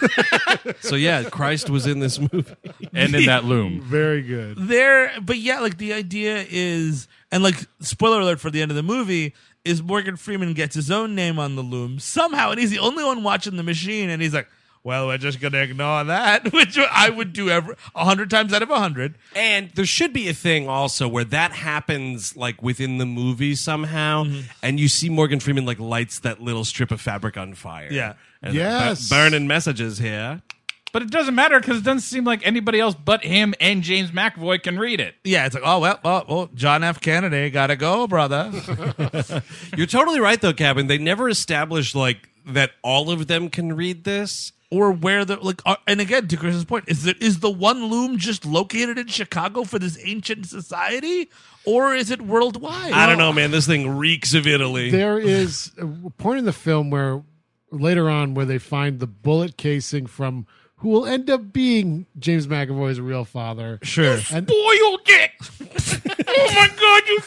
So yeah, Christ was in this movie. And in that loom. Very good. There, but yeah, like the idea is, and like spoiler alert for the end of the movie is Morgan Freeman gets his own name on the loom somehow, and he's the only one watching the machine, and he's like, well, we're just gonna ignore that, which I would do every a hundred times out of a hundred. And there should be a thing also where that happens like within the movie somehow, and you see Morgan Freeman like lights that little strip of fabric on fire. Yeah. And Yes. bu- burning messages here. But it doesn't matter because it doesn't seem like anybody else but him and James McAvoy can read it. Yeah, it's like, oh well, oh, oh John F. Kennedy, gotta go, brother. You're totally right though, Cabin. They never established like that all of them can read this. Or where the like, uh, and again to Chris's point, is it is the one loom just located in Chicago for this ancient society, or is it worldwide? I don't know, man. This thing reeks of Italy. There is a point in the film where later on where they find the bullet casing from who will end up being James McAvoy's real father. Sure. And Spoiled it! Oh my god, you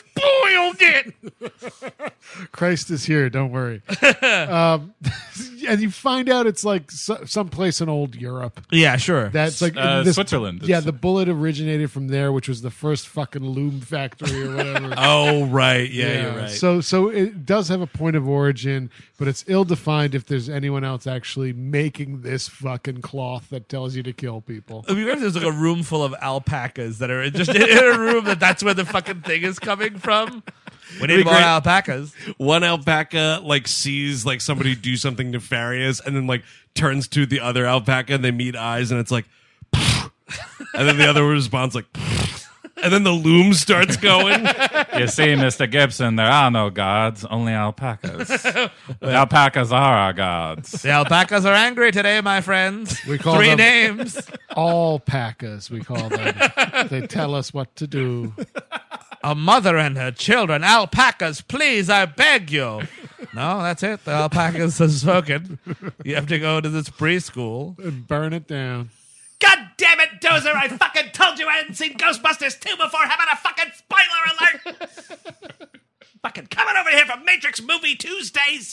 spoiled it! Christ is here. Don't worry. um, and you find out it's like so, someplace in old Europe. Yeah, sure. That's like Uh, this- Switzerland. Yeah, It's- the bullet originated from there, which was the first fucking loom factory or whatever. Oh right, yeah, you're right. So, so it does have a point of origin, but it's ill defined if there's anyone else actually making this fucking cloth that tells you to kill people. Have you ever there's like a room full of alpacas that are just in a room that that's where the fucking thing is coming from? We be need more great. alpacas. One alpaca like sees like somebody do something nefarious, and then like turns to the other alpaca, and they meet eyes, and it's like, and then the other responds like, and then the loom starts going. You see, Mister Gibson, there are no gods, only alpacas. The alpacas are our gods. The alpacas are angry today, my friends. We call Three them- names. Alpacas, we call them. They tell us what to do. A mother and her children. Alpacas, please, I beg you. No, that's it. The alpacas have spoken. You have to go to this preschool. And burn it down. God damn it, Dozer! I fucking told you I hadn't seen Ghostbusters two before. How about a fucking spoiler alert? Fucking coming over here for Matrix Movie Tuesdays.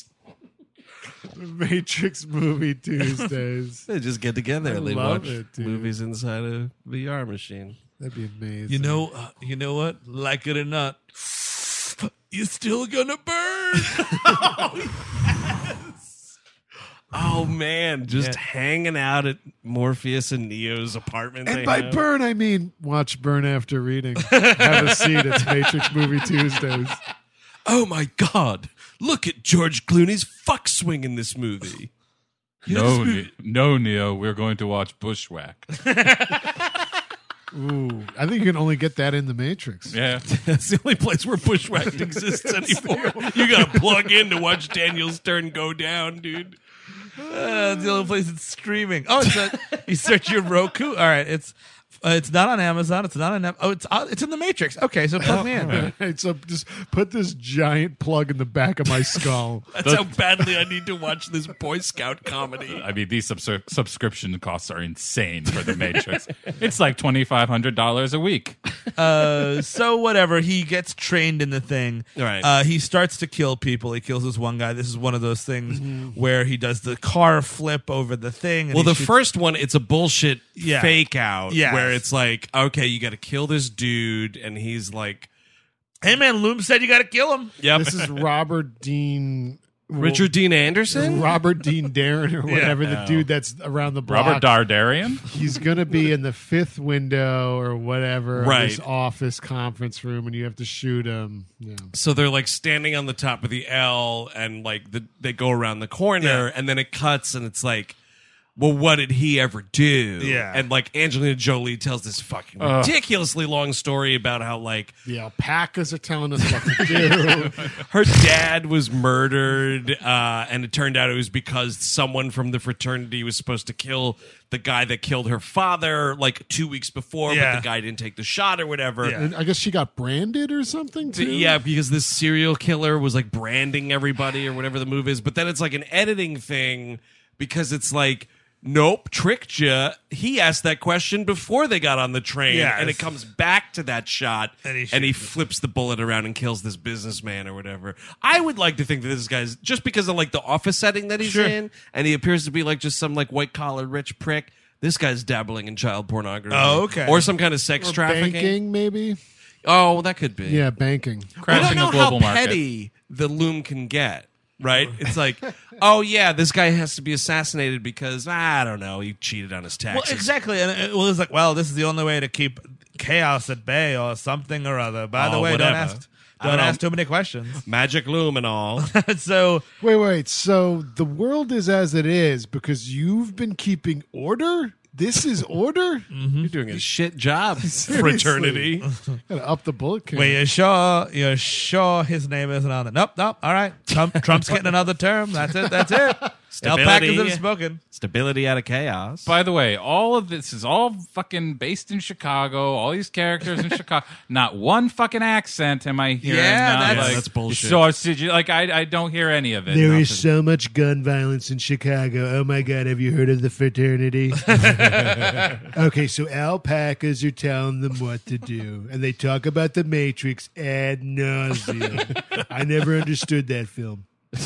Matrix Movie Tuesdays. They just get together and they love watch it, dude. movies inside a V R machine. That'd be amazing. You know, uh, you know what? Like it or not, you're still gonna burn. Oh man, just Yeah. hanging out at Morpheus and Neo's apartment. And they by have. burn, I mean watch Burn After Reading. Have a seat. It's Matrix Movie Tuesdays. Oh my God! Look at George Clooney's fuck swing in this movie. No, Ne- no, Neo. We're going to watch Bushwhack. Ooh, I think you can only get that in the Matrix. Yeah. That's the only place where Bushwhacked exists anymore. You gotta plug in to watch Daniel Stern go down, dude. Uh, it's the only place it's streaming. Oh, it's a, you search your Roku. All right, it's uh, it's not on Amazon. It's not on. Am- Oh, it's uh, it's in the Matrix. Okay, so plug me in. Right, so just put this giant plug in the back of my skull. That's how badly I need to watch this Boy Scout comedy. I mean, these subs- subscription costs are insane for the Matrix. It's like twenty-five hundred dollars a week. Uh, so whatever. He gets trained in the thing. Right. Uh, he starts to kill people. He kills this one guy. This is one of those things where he does the car flip over the thing. And Well, he the shoots- first one, it's a bullshit Yeah. fake out Yes. where it's like, okay, you got to kill this dude, and he's like, Hey man, Loom said you got to kill him. yep, This is Robert Dean. Richard Dean Anderson. Robert Dean Darren or whatever, the dude that's around the block. Robert Dardarian? He's going to be in the fifth window or whatever of Right. this office conference room, and you have to shoot him. Yeah. So they're like standing on the top of the L, and like the, they go around the corner, Yeah. and then it cuts, and it's like, well, what did he ever do? Yeah. And like Angelina Jolie tells this fucking ridiculously long story about how like The alpacas are telling us what to do. her dad was murdered, uh, and it turned out it was because someone from the fraternity was supposed to kill the guy that killed her father like two weeks before, Yeah. but the guy didn't take the shot or whatever. Yeah. And I guess she got branded or something too. Yeah, because this serial killer was like branding everybody or whatever the move is. But then it's like an editing thing because it's like, nope, tricked you. He asked that question before they got on the train, Yes. and it comes back to that shot, And he and he shoots flips the bullet around and kills this businessman or whatever. I would like to think that this guy's just because of like the office setting that he's Sure. in, and he appears to be like just some like white collar rich prick. This guy's dabbling in child pornography. Oh, okay. Or some kind of sex Or trafficking. banking, maybe. Oh, well, that could be. Yeah, banking. I Crashing don't know the global how market. petty the loom can get. Right? It's like, oh yeah, this guy has to be assassinated because I don't know, he cheated on his Well, taxes. exactly. And it was like, well, this is the only way to keep chaos at bay or something or other. By the Oh, way, whatever. don't ask, I don't don't- ask too many questions. Magic loom and all. So Wait, wait. So the world is as it is because you've been keeping order? This is order? You're doing a shit job, fraternity. Gotta up the bullet count. Well, you're sure, you're sure his name isn't on it. Nope, nope. All right. Trump, Trump's getting another term. That's it. That's it. Alpacas have spoken. Stability out of chaos. By the way, all of this is all fucking based in Chicago. All these characters in Chicago. Not one fucking accent am I hearing. Yeah, now. that's- like, that's bullshit. So, did you- like, I, I don't hear any of it. There is Nothing. so much gun violence in Chicago. Oh my God, have you heard of the fraternity? Okay, so alpacas are telling them what to do, and they talk about the Matrix ad nauseum. I never understood that film.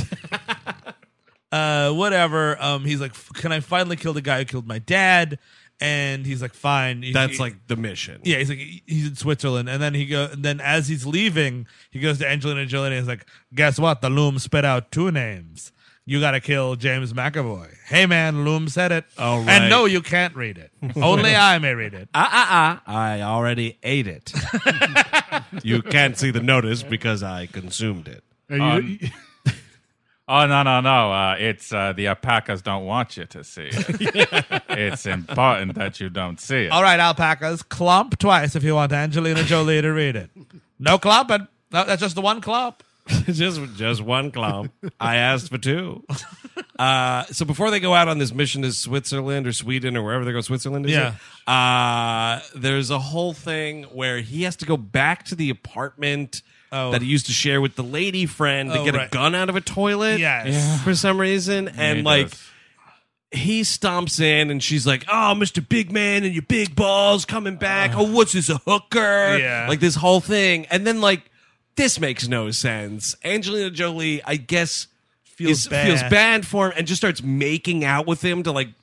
Uh, whatever. Um, he's like, can I finally kill the guy who killed my dad? And he's like, fine. He- That's he- like the mission. yeah. He's like, he's in Switzerland, and then he go, and then as he's leaving, he goes to Angelina Jolie and he's like, guess what? The Loom spit out two names. You got to kill James McAvoy. Hey man, Loom said it. Oh, right. And no, you can't read it. Only I may read it. Ah, ah, ah. I already ate it. You can't see the notice because I consumed it. And you- Oh, no, no, no. Uh, it's uh, the alpacas don't want you to see it. It's important that you don't see it. All right, alpacas, clump twice if you want Angelina Jolie to read it. No clumping. No, that's just the one clump. just just one clump. I asked for two. Uh, so before they go out on this mission to Switzerland or Sweden or wherever they go, Switzerland is Yeah. it? Uh, there's a whole thing where he has to go back to the apartment Oh. that he used to share with the lady friend to Oh, get right. a gun out of a toilet. Yes. Yeah. For some reason, and he like. does. He stomps in and she's like, "Oh, Mister Big Man and your big balls coming back. Oh, what's this, a hooker?" Yeah. Like this whole thing. And then like this makes no sense. Angelina Jolie, I guess, Feels is- bad. feels bad for him and just starts making out with him to like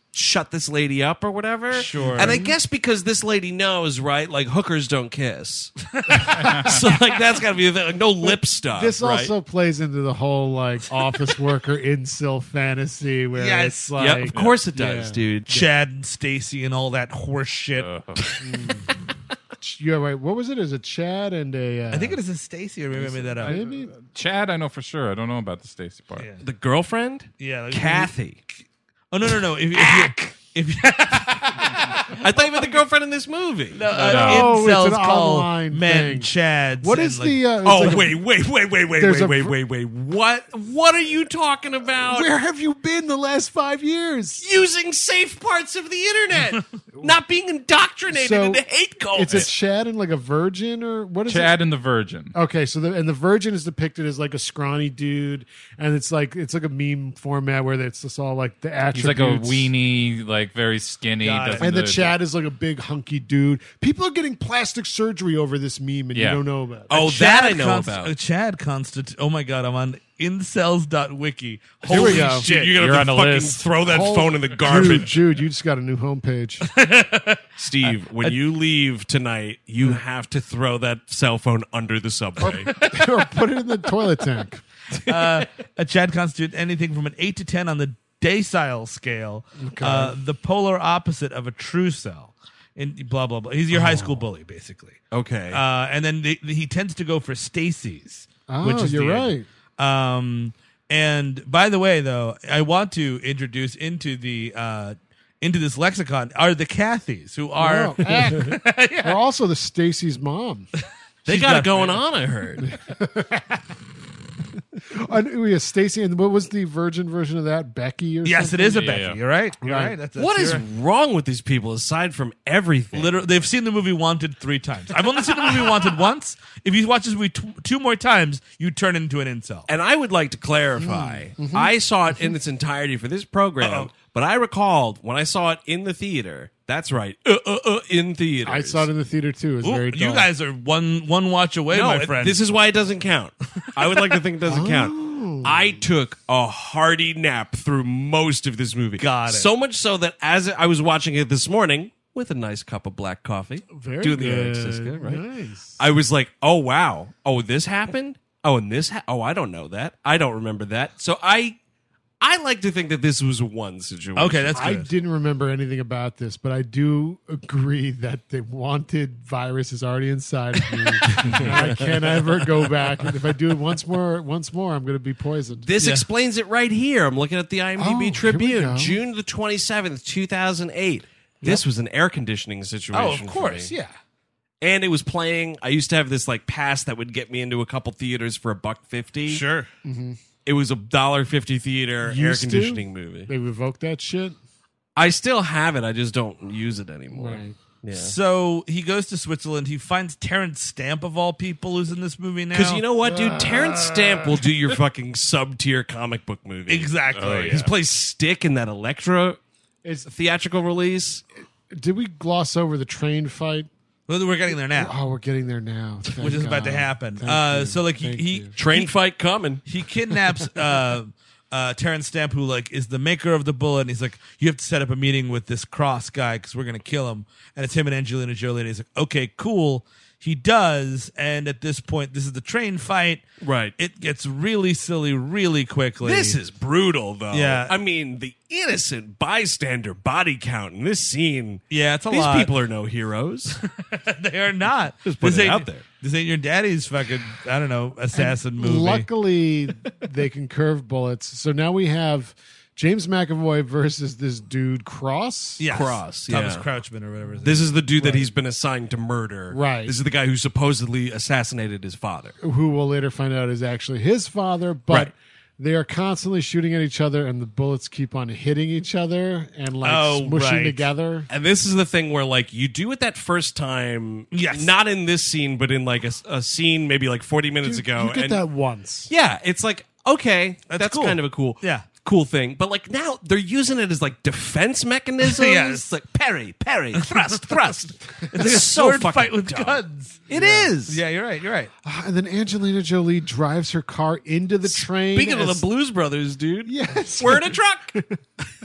shut this lady up or whatever. Sure. And I guess because this lady knows, right, like hookers don't kiss. So like that's got to be the thing. Like, no lip stuff. This right? also plays into the whole like office worker incel fantasy where Yes. it's like, Yep, of course it does, Yeah. dude. Chad and Stacy and all that horse shit. Uh, Yeah, right. What was it? Is it Chad and a? Uh, I think it is a Stacy, or maybe I made that up. maybe. Chad, I know for sure. I don't know about the Stacy part. Yeah. The girlfriend? Yeah, like- Kathy. Oh no no no! If, if you if you, I thought you meant the girlfriend in this movie. no, uh, No, it's incels an call online men thing. Chads. What and, is like, the? Uh, it's Oh like a- wait, wait, wait, wait, wait, There's wait, a wait, fr- wait, wait. What? What are you talking about? Where have you been the last five years? Using safe parts of the internet, not being indoctrinated So, into hate culture. It's a Chad and like a virgin, or what is Chad and the Virgin. it? Okay, so the and the virgin is depicted as like a scrawny dude, and it's like it's like a meme format where it's just all like the He's attributes. like a weenie, like very skinny. Got it. doesn't And the do- Chad is like a big hunky dude. People are getting plastic surgery over this meme, and Yeah. you don't know about it. oh, Chad that I know const- about. uh, Chad constitute. Oh my god, I'm on incels.wiki. Here we Holy go. shit! You're gonna You're have to on a fucking list. throw that Hold- phone in the Dude, garbage, dude, you just got a new homepage. Steve. When you leave tonight, you have to throw that cell phone under the subway. Or put it in the toilet tank. uh, a Chad constitutes anything from an eight to ten on the decile scale, uh, the polar opposite of a true cell. In blah blah blah. He's your high school bully, basically. Okay. Uh, and then the, he tends to go for Stacy's. Oh, which is you're the right. Um, and by the way, though, I want to introduce into the uh, into this lexicon are the Cathys, who are Oh, heck. Or also the Stacy's mom. they she's got not it going on, I heard. Uh, yeah, Stacy, and what was the virgin version of that? Becky or yes, something? it is a Yeah, Becky. yeah. You're right. You're Right. right. That's, that's What is you're wrong with these people aside from everything? Literally, they've seen the movie Wanted three times. I've only seen the movie Wanted once. If you watch this movie t- two more times, you turn into an incel. And I would like to clarify. I saw it in its entirety for this program, Uh-oh. but I recalled when I saw it in the theater. That's right, uh, uh, uh, in theaters. I saw it in the theater too. It was Ooh, very you dull. guys are one one watch away, No, my it- friend. this is why it doesn't count. I would like to think it doesn't count. I took a hearty nap through most of this movie. Got it. So much so that as I was watching it this morning with a nice cup of black coffee, Very doing the Eric good. Siska, right? Nice. I was like, oh wow, oh this happened, oh and this, ha- oh I don't know that, I don't remember that. So I, I like to think that this was one situation. okay, that's I good. didn't remember anything about this, but I do agree that the wanted virus is already inside of me. And I can't ever go back. And if I do it once more, once more, I'm going to be poisoned. This Yeah. explains it right here. I'm looking at the IMDb Oh, here we Tribune, go. June the twenty-seventh, two thousand eight. This was an air conditioning situation. oh, of for course, me. yeah. And it was playing. I used to have this like pass that would get me into a couple theaters for a buck fifty. Sure. It was a dollar fifty theater air Used to? conditioning movie. They revoked that shit. I still have it. I just don't use it anymore. Right. Yeah. So he goes to Switzerland. He finds Terrence Stamp of all people, who's in this movie now. Because you know what, dude? Terrence Stamp will do your fucking sub tier comic book movie. exactly. Oh, yeah. He plays Stick in that Electro Is, theatrical release. did we gloss over the train fight? Well, we're getting there now, Oh, we're getting there now. Thank which is about to God. happen. Thank Uh, you. so like he Thank he, you. Train fight coming. he kidnaps uh, uh, Terrence Stamp, who like is the maker of the bullet, and he's like, you have to set up a meeting with this Cross guy because we're gonna kill him. And it's him and Angelina Jolie. And he's like, okay, cool. He does, and at this point, this is the train fight. Right. It gets really silly really quickly. This is brutal, though. Yeah. I mean, the innocent bystander body count in this scene. yeah, it's a These lot. people are no heroes. They are not. Just put this it ain't, out there. This ain't your daddy's fucking, I don't know, assassin movie. Luckily, they can curve bullets. So now we have James McAvoy versus this dude Cross. Yes. Cross, Thomas yeah. Crouchman or whatever. His This is the dude that he's been assigned to murder. Right. This is the guy who supposedly assassinated his father. Who we'll later find out is actually his father, but Right. they are constantly shooting at each other, and the bullets keep on hitting each other and like Oh, smushing right. together. And this is the thing where, like, you do it that first time. Yes. Not in this scene, but in, like, a, a scene maybe, like, forty minutes You, ago. you get and that once. Yeah, it's like, okay, That's that's, cool. kind of a cool, Yeah. cool thing. But like now they're using it as like defense mechanisms. Yes. It's like parry, parry, thrust, thrust. It's like a so sword fucking fight with dumb. guns. It is. Yeah, you're right. You're right. Ah, And then Angelina Jolie drives her car into the train. Speaking of as- the Blues Brothers, dude. Yes. We're in a truck.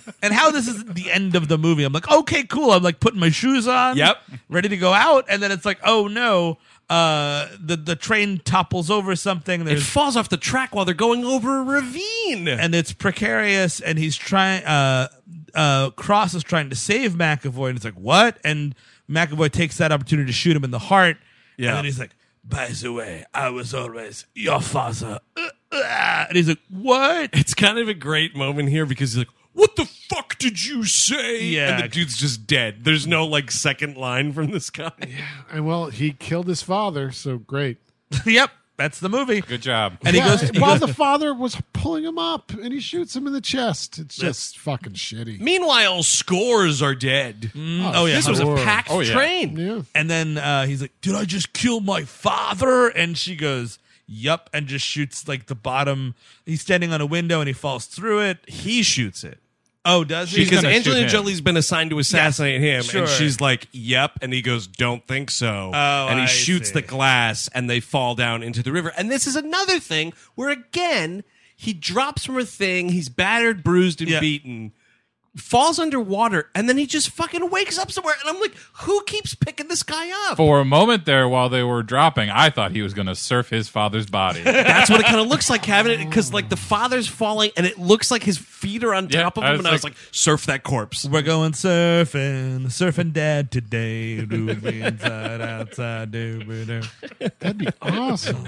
and how this is the end of the movie. I'm like, okay, cool. I'm like putting my shoes on. Yep. Ready to go out. And then it's like, oh no, uh, the, the train topples over something. It There's, falls off the track while they're going over a ravine. and it's precarious. And he's trying, uh, uh, Cross is trying to save McAvoy. And it's like, what? And McAvoy takes that opportunity to shoot him in the heart. Yeah. And then he's like, by the way, I was always your father. Uh, uh. And he's like, what? It's kind of a great moment here because he's like, what the fuck did you say? Yeah. And the dude's just dead. There's no like second line from this guy. And well, he killed his father, so great. Yep. That's the movie. Good job. And he Yeah, goes, he while goes the father was pulling him up, and he shoots him in the chest. It's just fucking shitty. Meanwhile, scores are dead. oh, yeah. This was a Sure. packed Oh, yeah. train. Yeah. And then uh, he's like, did I just kill my father? And she goes, yup, and just shoots like the bottom. He's standing on a window and he falls through it. He shoots it. Oh, does he? Because gonna shoot Angelina him. Jolie's been assigned to assassinate him, sure. and she's like, "Yep," and he goes, "Don't think so." Oh, and he I shoots see. the glass, and they fall down into the river. And this is another thing where, again, he drops from a thing. He's battered, bruised, and Yeah. beaten. Falls underwater, and then he just fucking wakes up somewhere. And I'm like, who keeps picking this guy up? For a moment there, while they were dropping, I thought he was going to surf his father's body. That's what it kind of looks like, Kevin, because like the father's falling, and it looks like his feet are on Yeah, top of I him. was And I was like- like, surf that corpse. We're going surfing, surfing dad today. Do me inside, outside, do be do. That'd be awesome.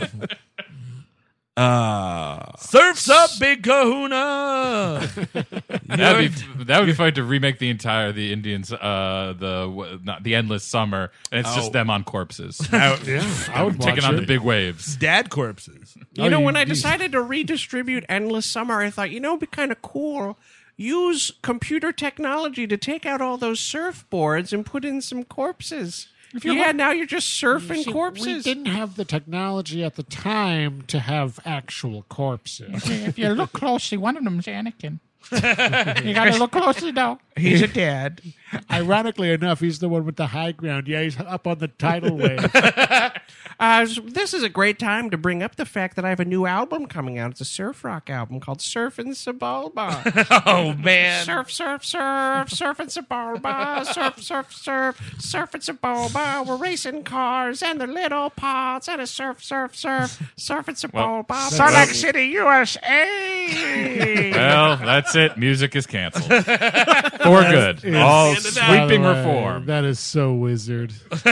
Uh, Surfs up, big kahuna. That'd be that would be fun to remake the entire the Indians uh the w- not the endless summer and it's Oh. just them on corpses yeah, I would watch taking on it. the big waves. Dad corpses. You Oh, know, you- when I you- decided to redistribute Endless Summer, I thought, you know, it'd be kind of cool. Use computer technology to take out all those surfboards and put in some corpses. Yeah, now you're just surfing See, corpses. We didn't have the technology at the time to have actual corpses. If you look closely, one of them's Anakin. You gotta look closely though. He's a dad. Ironically enough, he's the one with the high ground. Yeah, he's up on the tidal wave. Uh, this is a great time to bring up the fact that I have a new album coming out. It's a surf rock album called Surfin' Sabalba. Oh, man. Surf, surf, surf, surfing Sabalba, surf, surf, surf, surfing Sabalba. We're racing cars and their little pods and a surf, surf, surf, surfing Sabalba. Salt Lake City, U S A. Well, that's it. Music is canceled for good. All end of that. sweeping By the way, reform. That is so wizard.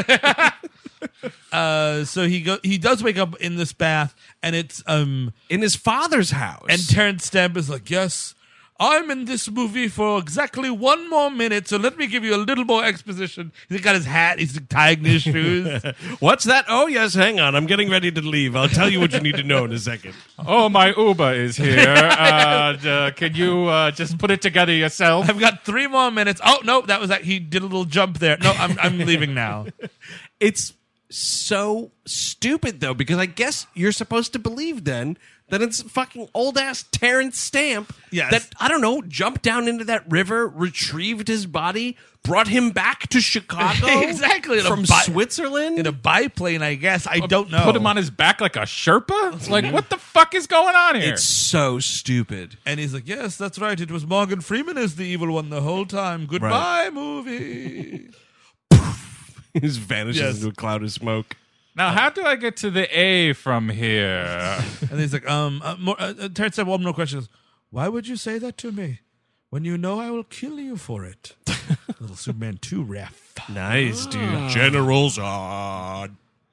Uh, so he go he does wake up in this bath, and it's um In his father's house. and Terrence Stamp is like, yes, I'm in this movie for exactly one more minute, so let me give you a little more exposition. He's got his hat, he's tying his shoes. What's that? Oh, yes, hang on. I'm getting ready to leave. I'll tell you what you need to know in a second. Oh, my Uber is here. Uh, d- can you uh, just put it together yourself? I've got three more minutes. Oh no, that was that he did a little jump there. No, I'm I'm leaving now. It's so stupid, though, because I guess you're supposed to believe then that it's fucking old ass Terrence Stamp Yes. that, I don't know, jumped down into that river, retrieved his body, brought him back to Chicago. Exactly, in a From bi- Switzerland. In a biplane, I guess. I don't know. Put him on his back like a Sherpa? It's like, what the fuck is going on here? It's so stupid. And he's like, yes, that's right. It was Morgan Freeman is the evil one the whole time. Goodbye, movie. He just vanishes Yes. into a cloud of smoke. Now, how do I get to the A from here? And he's like, um, uh, more, uh, uh, Terrence said one more question. Why would you say that to me when you know I will kill you for it? Little Superman two ref. Nice, dude. General Zod.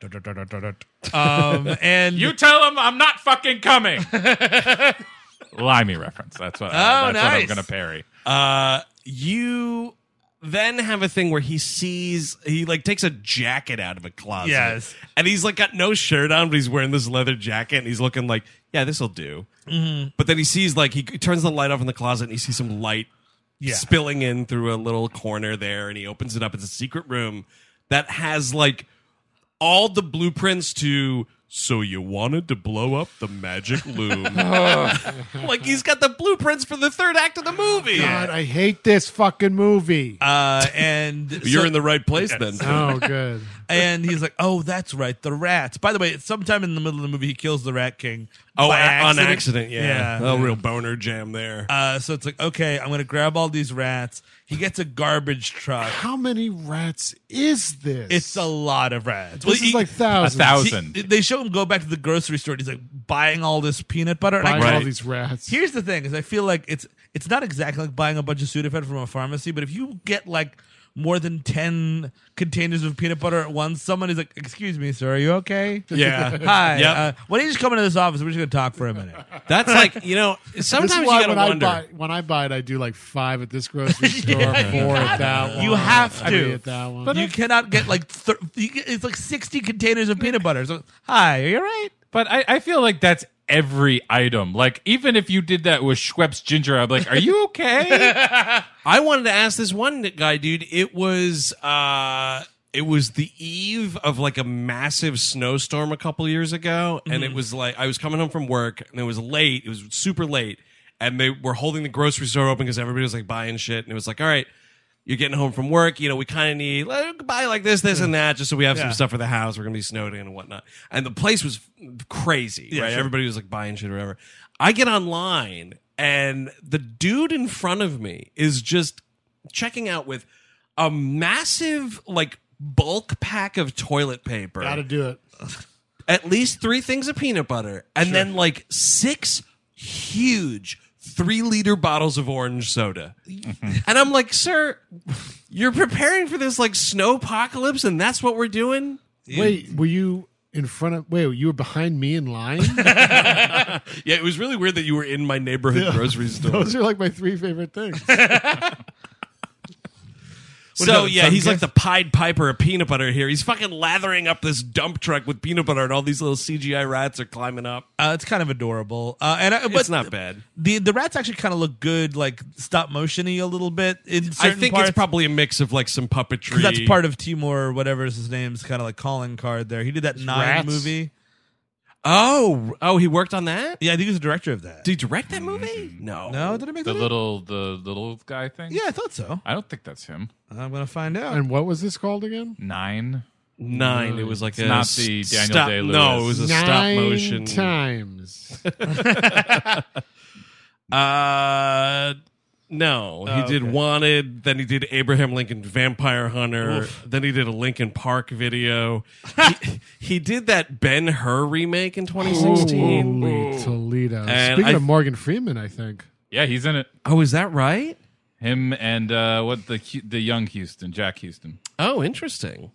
Um, and You tell him I'm not fucking coming. Limey reference. That's what, Oh, that's what I'm nice. going to parry. Uh, you then have a thing where he sees he like takes a jacket out of a closet. Yes. and he's like got no shirt on, but he's wearing this leather jacket, and he's looking like, yeah, this will do. Mm-hmm. But then he sees like he turns the light off in the closet, and he sees some light Yeah. spilling in through a little corner there, and he opens it up. It's a secret room that has like all the blueprints to. So you wanted to blow up the magic loom. Like he's got the blueprints for the third act of the movie. God, I hate this fucking movie. uh, and You're so- in the right place then. Oh, good. And he's like, "Oh, that's right, the rats." By the way, sometime in the middle of the movie, he kills the Rat King. Oh, by a- on accident, yeah. Yeah. A real boner jam there. Uh, so it's like, okay, I'm gonna grab all these rats. He gets a garbage truck. How many rats is this? It's a lot of rats. This Well, is he- like A thousands. thousand. he- they show him go back to the grocery store. And he's like buying all this peanut butter. And I Buying Right. all these rats. Here's the thing: is I feel like it's it's not exactly like buying a bunch of Sudafed from a pharmacy, but if you get like more than ten containers of peanut butter at once, someone is like, "Excuse me, sir, are you okay?" Yeah. Hi. Yep. Uh, why don't you just come into this office? We're just gonna talk for a minute. That's like, you know, This sometimes is you why gotta when wonder. I buy when I buy it, I do like five at this grocery store, four at that one. You have three to. at that one. you cannot get like thir- you get, it's like sixty containers of peanut butter. So, hi, are you all right? But I, I feel like that's every item. Like, even if you did that with Schweppes Ginger, I'm like, are you okay? I wanted to ask this one guy, dude. It was uh it was the eve of like a massive snowstorm a couple years ago, and it was like I was coming home from work and it was late. It was super late, and they were holding the grocery store open because everybody was like buying shit, and it was like, all right, you're getting home from work. You know, we kind of need like, buy like this, this, and that, just so we have Yeah. some stuff for the house. We're gonna be snowed in and whatnot. And the place was crazy, Yeah, right? sure. Everybody was like buying shit or whatever. I get online, and the dude in front of me is just checking out with a massive like bulk pack of toilet paper, Gotta do it. at least three things of peanut butter, and then like six huge three liter bottles of orange soda. And I'm like, sir, you're preparing for this like snow apocalypse, and that's what we're doing? Wait, were you in front of? Wait, you were behind me in line? Yeah, it was really weird that you were in my neighborhood grocery store. Those are like my three favorite things. So is that, yeah, he's Sun like the Pied Piper of peanut butter here. He's fucking lathering up this dump truck with peanut butter, and all these little C G I rats are climbing up. Uh, it's kind of adorable, uh, and I, but It's not bad. The the rats actually kind of look good, like stop motiony a little bit. In I certain think parts. it's probably a mix of like some puppetry. 'Cause that's part of Timur, whatever is his name's kind of like calling card there. He did that Nine rats? movie. Oh, oh, he worked on that. Yeah, I think he was the director of that. Did he direct that movie? No, No, did it make The that? up? little, the little guy thing? Yeah, I thought so. I don't think that's him. I'm gonna find out. And what was this called again? Nine. Nine. It was like It's a not the Daniel stop, Day-Lewis. No, it was a stop Nine motion. times. Uh, no, he Oh, did okay. Wanted. Then he did Abraham Lincoln Vampire Hunter. Oof. Then he did a Linkin Park video. he, he did that Ben Hur remake in twenty sixteen. Holy Toledo. And Speaking I- of Morgan Freeman, I think. Yeah, he's in it. Oh, is that right? Him and uh, what the Hu- the young Houston, Jack Houston. Oh, interesting.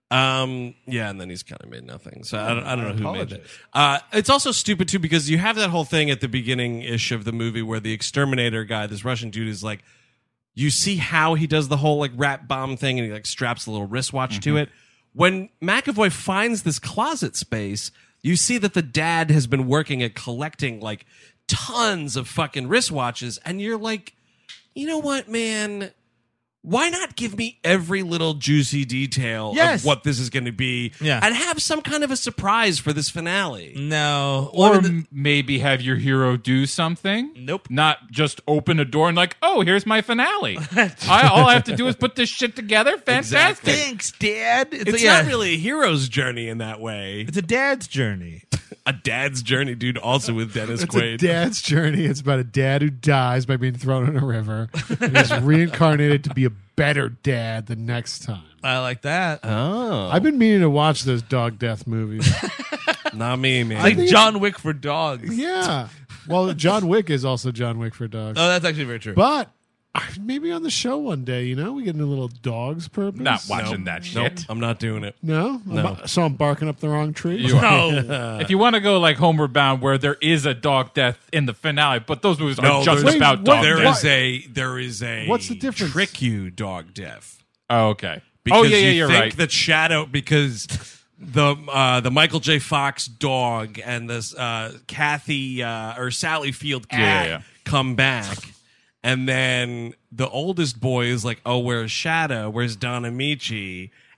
Um, yeah, and then he's kind of made nothing. So I don't, I don't know who made it. apologize. Uh, it's also stupid too because you have that whole thing at the beginning ish of the movie where the exterminator guy, this Russian dude, is like, you see how he does the whole like rat bomb thing, and he like straps a little wristwatch to it. When McAvoy finds this closet space, you see that the dad has been working at collecting like tons of fucking wristwatches, and you're like, you know what, man? Why not give me every little juicy detail Yes. of what this is going to be, Yeah. and have some kind of a surprise for this finale? No, Or One of the- m- maybe have your hero do something. Nope. Not just open a door and like, oh, here's my finale. I, all I have to do is put this shit together. Fantastic. Exactly. thanks, Dad. It's, It's a, yeah, not really a hero's journey in that way. It's a dad's journey. A dad's journey, dude. Also with Dennis It's a Quaid. dad's journey. It's about a dad who dies by being thrown in a river and is reincarnated to be a better dad the next time. I like that. Oh, I've been meaning to watch those dog death movies. not me, man. like think John Wick for dogs. Yeah. Well, John Wick is also John Wick for dogs. Oh, that's actually very true. But uh, maybe on the show one day, you know, we get into little dog's purpose. Not watching that Nope, shit. I'm not doing it. No? No. So I'm barking up the wrong tree? You are. If you want to go like Homeward Bound, where there is a dog death in the finale, but those movies No, are just there's- about Wait, dog what- There death. is a there is a What's the difference? trick you dog death. Oh, okay. Because oh yeah, yeah, you you're think right. that Shadow because the uh, the Michael J. Fox dog and this uh, Kathy uh, or Sally Field cat Yeah, yeah, yeah. come back, and then the oldest boy is like, "Oh, where's Shadow? Where's Don Amici?"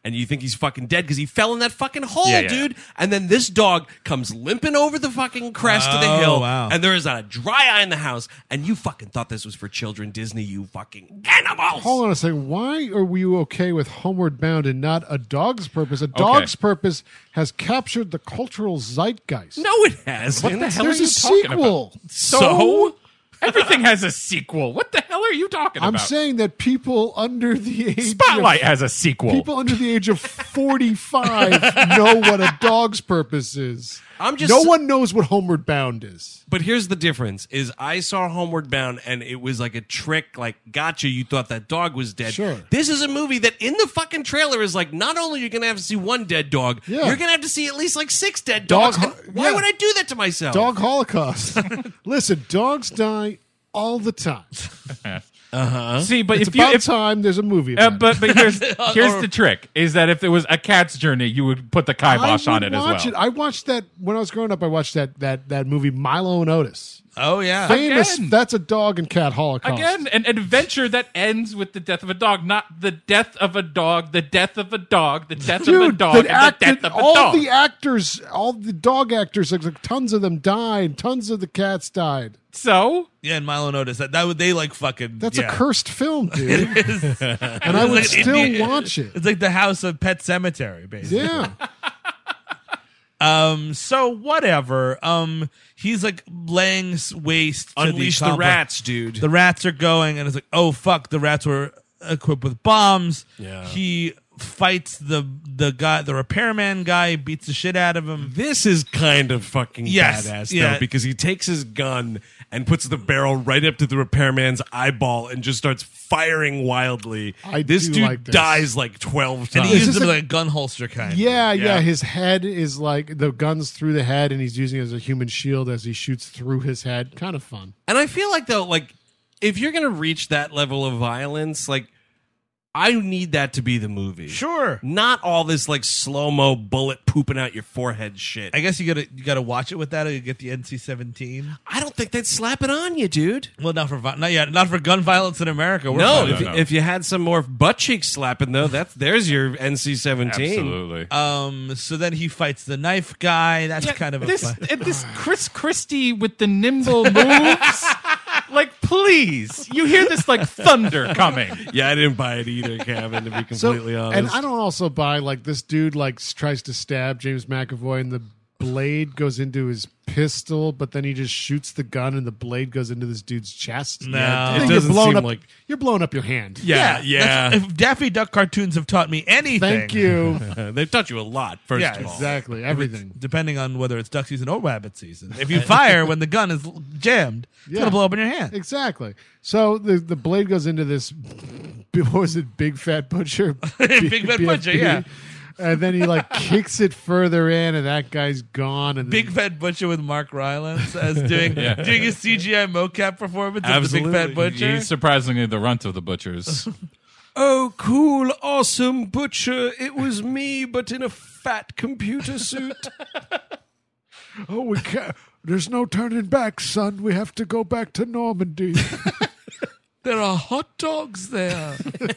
and you think he's fucking dead because he fell in that fucking hole, Yeah, yeah. dude. And then this dog comes limping over the fucking crest of the Oh, hill, wow. and there is not a dry eye in the house, and you fucking thought this was for children, Disney, you fucking animals. Hold on a second. Why are we okay with Homeward Bound and not A Dog's Purpose? A Dog's Purpose has captured the cultural zeitgeist. No, it hasn't. What the hell There's are you a talking sequel. about? So? Everything has a sequel. What the hell are you talking I'm about? saying that people under the age Spotlight of, has a sequel. people under the age of forty-five know what A Dog's Purpose is. I'm just no one knows what Homeward Bound is. But here's the difference: is I saw Homeward Bound, and it was like a trick, like gotcha. You thought that dog was dead. Sure. This is a movie that in the fucking trailer is like, not only you're gonna have to see one dead dog, Yeah. you're gonna have to see at least like six dead Dog dogs. ho- And why yeah. would I do that to myself? Dog Holocaust. Listen, dogs die all the time. See, but It's if you about if, time there's a movie uh, about it. but but here's here's the trick: is that if it was a cat's journey, you would put the kibosh I on would it as well. watch it. I watched that when I was growing up. I watched that that that movie Milo and Otis. Oh yeah. Famous. Again. That's a dog and cat holocaust. Again, an adventure that ends with the death of a dog, not the death of a dog, the death of a dog, the death of a Dude, dog, the and actor- the death of a all dog. the actors, all the dog actors, like, like tons of them died. Tons of the cats died. so Yeah, and Milo noticed that. That would they like fucking. That's yeah. a cursed film, dude. and I would Like an still Indian- watch it. It's like the House of Pet Cemetery, basically. Yeah. Um. So whatever. Um. He's like laying s- waste. To Unleash the complex- rats, dude. The rats are going, and it's like, oh fuck, the rats were equipped with bombs. Yeah. He fights the the guy, the repairman guy, beats the shit out of him. This is kind of fucking Yes, badass, yeah. though, because he takes his gun and puts the barrel right up to the repairman's eyeball and just starts firing wildly. I this do dude like this. dies like twelve And times. he Is uses this him a- like a gun holster kind. Yeah, of. yeah. His head is like the gun's through the head, and he's using it as a human shield as he shoots through his head. Kind of fun. And I feel like though, like if you're gonna reach that level of violence, like I need that to be the movie. Sure. Not all this like slow mo bullet pooping out your forehead shit. I I, guess you gotta you gotta watch it with that, or you get the N C seventeen. I don't think they'd slap it on you, dude. Well, not for vi- not yet, not for gun violence in America. We're No, fine. if, no, no. if you had some more butt cheek slapping though, that's there's your N C seventeen. absolutely. Um. So then he fights the knife guy. That's kind of a this fun- and this Chris Christie with the nimble moves. Like, please, you hear this like thunder coming. Yeah, I didn't buy it either, Kevin. To be So, completely honest, and I don't also buy like this dude like s- tries to stab James McAvoy, and the blade goes into his pistol, but then he just shoots the gun, and the blade goes into this dude's chest. No. I It think doesn't you're blowing seem up. like- You're blowing up your hand. Yeah, yeah. that's- If Daffy Duck cartoons have taught me anything, Thank you. They've taught you a lot. First Yeah, of all, Exactly. Everything. depending on whether it's duck season or rabbit season. If you fire when the gun is jammed, it's Yeah. gonna blow up in your hand. Exactly. So the the blade goes into this. What was it? Big Fat Butcher. Big Fat B F B. Butcher, yeah. And then he like kicks it further in, and that guy's gone. And Big Fat Butcher with Mark Rylance as doing Yeah. doing a C G I mocap performance of the Big Absolutely. Fat Butcher. He's surprisingly the runt of the butchers. oh, cool, awesome butcher! It was me, but in a fat computer suit. oh, we can't. There's no turning back, son. We have to go back to Normandy. There are hot dogs there.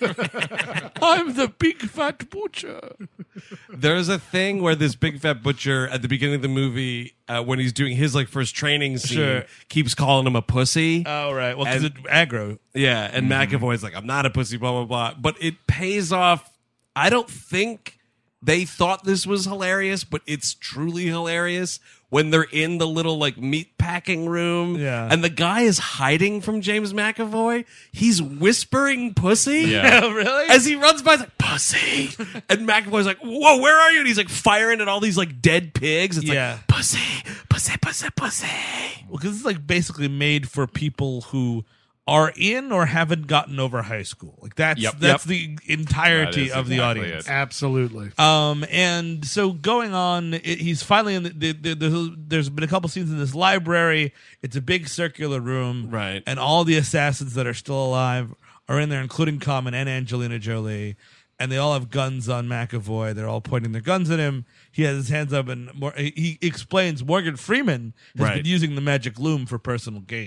I'm the Big Fat Butcher. There's a thing where this big fat butcher at the beginning of the movie, uh, when he's doing his like first training scene, Sure. keeps calling him a pussy. Oh right, well because And- it aggro. Yeah, and McAvoy's like, I'm not a pussy, blah, blah, blah. But it pays off. I don't think they thought this was hilarious, but it's truly hilarious when they're in the little like meat packing room. Yeah. And the guy is hiding from James McAvoy. He's whispering pussy. Yeah. Oh really? As he runs by, he's like, pussy. And McAvoy's like, whoa, where are you? And he's like firing at all these like dead pigs. It's Yeah. like, pussy, pussy, pussy, pussy. Well, because it's like basically made for people who are in or haven't gotten over high school. Like that's Yep. that's Yep. the entirety That is of the exactly audience. it. Absolutely. Um, and so going on, it, he's finally in the, the, the, the. There's been a couple scenes in this library. It's a big circular room, Right. And all the assassins that are still alive are in there, including Common and Angelina Jolie. And they all have guns on McAvoy. They're all pointing their guns at him. He has his hands up, and Mor- he explains Morgan Freeman has Right. been using the magic loom for personal gain.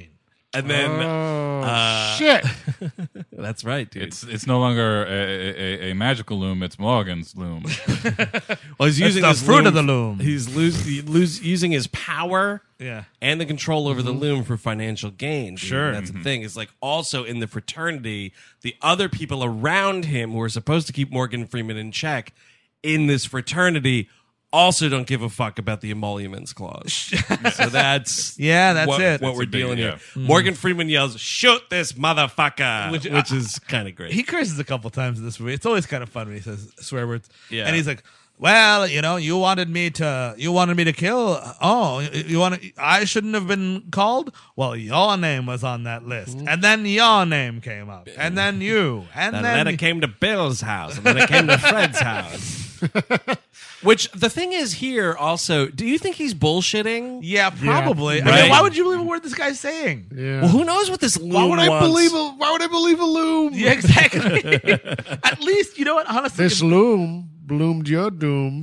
And then Oh, uh, shit. that's right, dude. It's it's no longer a, a, a magical loom. It's Morgan's loom. well, he's using the his fruit loom, of the loom. He's lose, he lose, using his power Yeah. and the control over the loom for financial gain. dude. Sure. That's the thing. It's like also in the fraternity, the other people around him who are supposed to keep Morgan Freeman in check in this fraternity also don't give a fuck about the emoluments clause. So that's Yeah, that's what, it. what That's we're a big- dealing yeah. here. Morgan Freeman yells, "Shoot this motherfucker," Which- which, is kind of great. He curses a couple times in this movie. It's always kind of fun when he says swear words. Yeah. And he's like, "Well, you know, you wanted me to, you wanted me to kill. Oh, you want? I shouldn't have been called. Well, your name was on that list, and then your name came up, and then you, and And then then it came to Bill's house, and then it came to Fred's house. Which the thing is here also, do you think he's bullshitting? yeah, probably. I Right. mean, why would you believe a word this guy's saying? Yeah. Well, who knows what this loom why would I wants? believe a Why would I believe a loom? Yeah, exactly. At least you know what. Honestly, This loom bloomed your doom.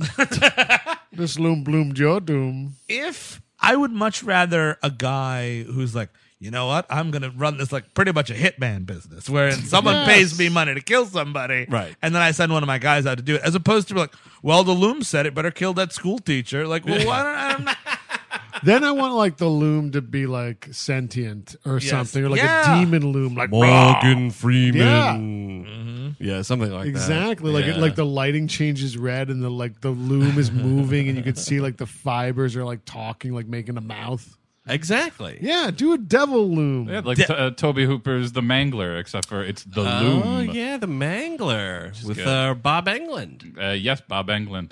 This loom bloomed your doom. if I would much rather a guy who's like, you know what, I'm going to run this like pretty much a hitman business where someone Yes. pays me money to kill somebody. Right. And then I send one of my guys out to do it, as opposed to like, well, the loom said it, better kill that school teacher. Like, well, why don't I'm not. Then I want like the loom to be like sentient or Yes. something, or like Yeah. a demon loom, like Morgan Freeman. Yeah. Mm-hmm. Yeah, something like exactly, that. like it, Yeah. like the lighting changes red, and the like the loom is moving, and you can see like the fibers are like talking, like making a mouth. Exactly. Yeah, do a devil loom. Yeah, like t- uh, Toby Hooper's The Mangler, except for it's the Oh, loom. yeah, the Mangler with good. uh, Bob Englund. Uh, yes, Bob Englund.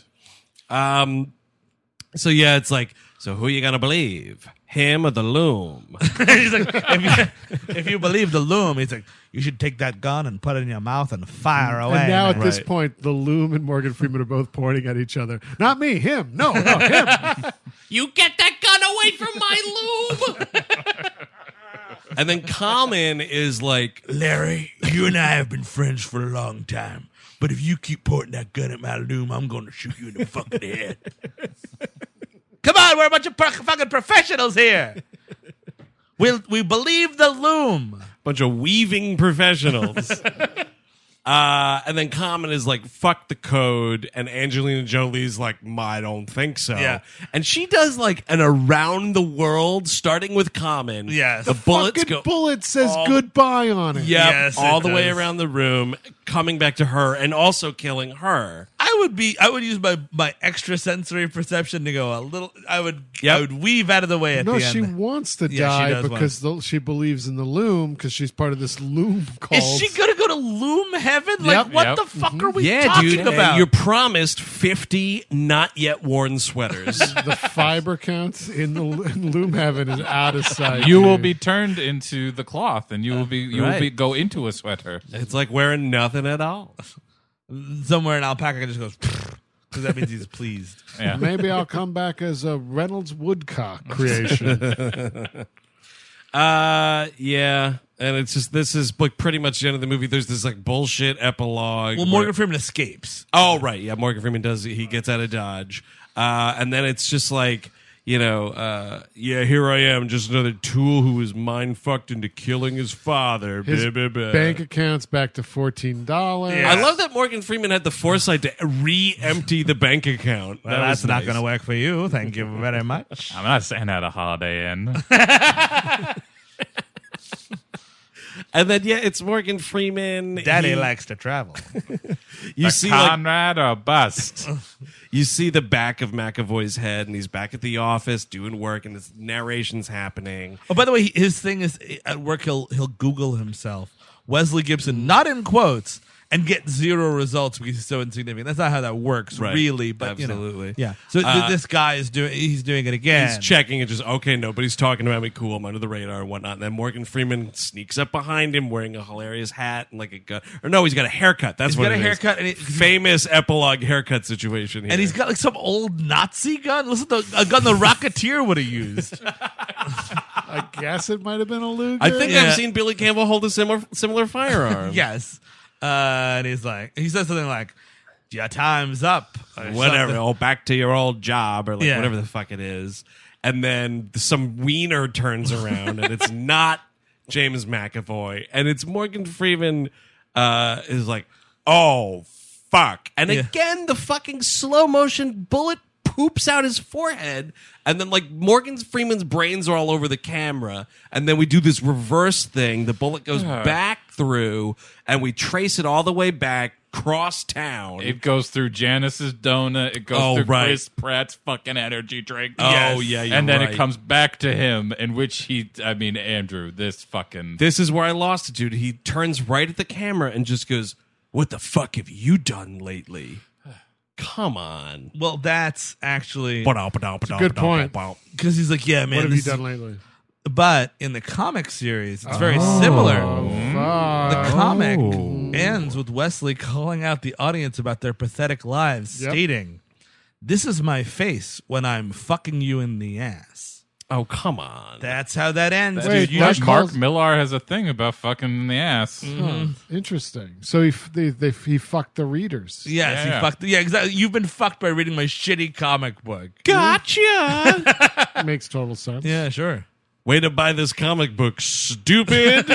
Um, so yeah, it's like, so who you gonna believe, him or the loom? He's like, if you, if you believe the loom, he's like, you should take that gun and put it in your mouth and fire away. And now at man. this Right. point, the loom and Morgan Freeman are both pointing at each other. Not me, him. No, no, him. You get that gun away from my loom! And then Common is like, Larry, you and I have been friends for a long time, but if you keep pointing that gun at my loom, I'm going to shoot you in the fucking head. Come on, we're a bunch of pro- fucking professionals here. We'll, we believe the loom. bunch of weaving professionals. Uh, and then Common is like, fuck the code. And Angelina Jolie's like, I don't think so. Yeah. And she does like an around the world, starting with Common. Yes. The, The bullets Fucking go. bullet says all- goodbye on it. Yep, Yes, all it the way does. around the room, coming back to her and also killing her. I would be. I would use my, my extrasensory perception to go a little. I would. Yep. I would weave out of the way at No, the she end. wants to Yeah, she die does because the, she believes in the loom because she's part of this loom called. Is she gonna go to loom heaven? Like, Yep. what Yep. the fuck are we Yeah, talking dude. and about? You're promised fifty not yet worn sweaters. The fiber count in the in loom heaven is out of sight. You will dude. be turned into the cloth, and you will be you will right. be go into a sweater. It's like wearing nothing at all. Somewhere in alpaca just goes because that means he's pleased. Yeah. Maybe I'll come back as a Reynolds Woodcock creation. Uh, yeah. And it's just, this is like pretty much the end of the movie. There's this like bullshit epilogue. Well, where- Morgan Freeman escapes. Oh, right. Yeah, Morgan Freeman does. He gets out of Dodge. Uh, and then it's just like, you know, uh, yeah, here I am, just another tool who was mind fucked into killing his father. His Blah, blah, blah. bank account's back to fourteen dollars. Yeah. I love that Morgan Freeman had the foresight to re-empty the bank account. Well, That that's was not nice. going to work for you. Thank you very much. I'm not saying that a Holiday Inn. And then yeah, it's Morgan Freeman. Daddy He- likes to travel. You see, like, Conrad or bust. you see the back of McAvoy's head, and he's back at the office doing work, and this narration's happening. Oh, by the way, his thing is at work. He'll he'll Google himself Wesley Gibson, not in quotes, and get zero results because he's so insignificant. That's not how that works, Right. really. But you know. Absolutely. yeah. So th- Uh, this guy is doing. He's doing it again. He's checking and just, okay, nobody's talking about me. Cool, I'm under the radar and whatnot. And then Morgan Freeman sneaks up behind him wearing a hilarious hat and like a gun. Or no, he's got a haircut. That's He's what got a it is. haircut and it- Famous epilogue haircut situation here. And he's got like some old Nazi gun. Listen to a gun the Rocketeer would have used. I guess it might have been a Luger. I think Yeah. I've seen Billy Campbell hold a similar similar firearm. Yes. Uh, and he's like, he says something like, "Your time's up." or Whatever. something. Oh, back to your old job or like Yeah. whatever the fuck it is. And then some wiener turns around and it's not James McAvoy, and it's Morgan Freeman uh, is like, oh fuck, and Yeah. again the fucking slow motion bullet poops out his forehead, and then like Morgan Freeman's brains are all over the camera, and then we do this reverse thing. The bullet goes back through, and we trace it all the way back cross town. It goes through Janice's donut. It goes Oh, through right. Chris Pratt's fucking energy drink. Oh, Yes. yeah, you're and then right. it comes back to him, in which he, I mean, Andrew, this fucking. This is where I lost it, dude. He turns right at the camera and just goes, "What the fuck have you done lately?" Come on. Well, that's actually It's a good point. because he's like, yeah, man. What have you this is- done lately? But in the comic series, it's very similar. Fuck. The comic ends with Wesley calling out the audience about their pathetic lives, Yep. stating, "This is my face when I'm fucking you in the ass." Oh, come on. That's how that ends. Wait, dude. You that just- Mark calls- Millar has a thing about fucking in the ass. Huh. Interesting. So he f- they, they he fucked the readers. yes, Yeah. he fucked. Yeah, exactly. You've been fucked by reading my shitty comic book. Gotcha. Makes total sense. Yeah, sure. Way to buy this comic book, stupid.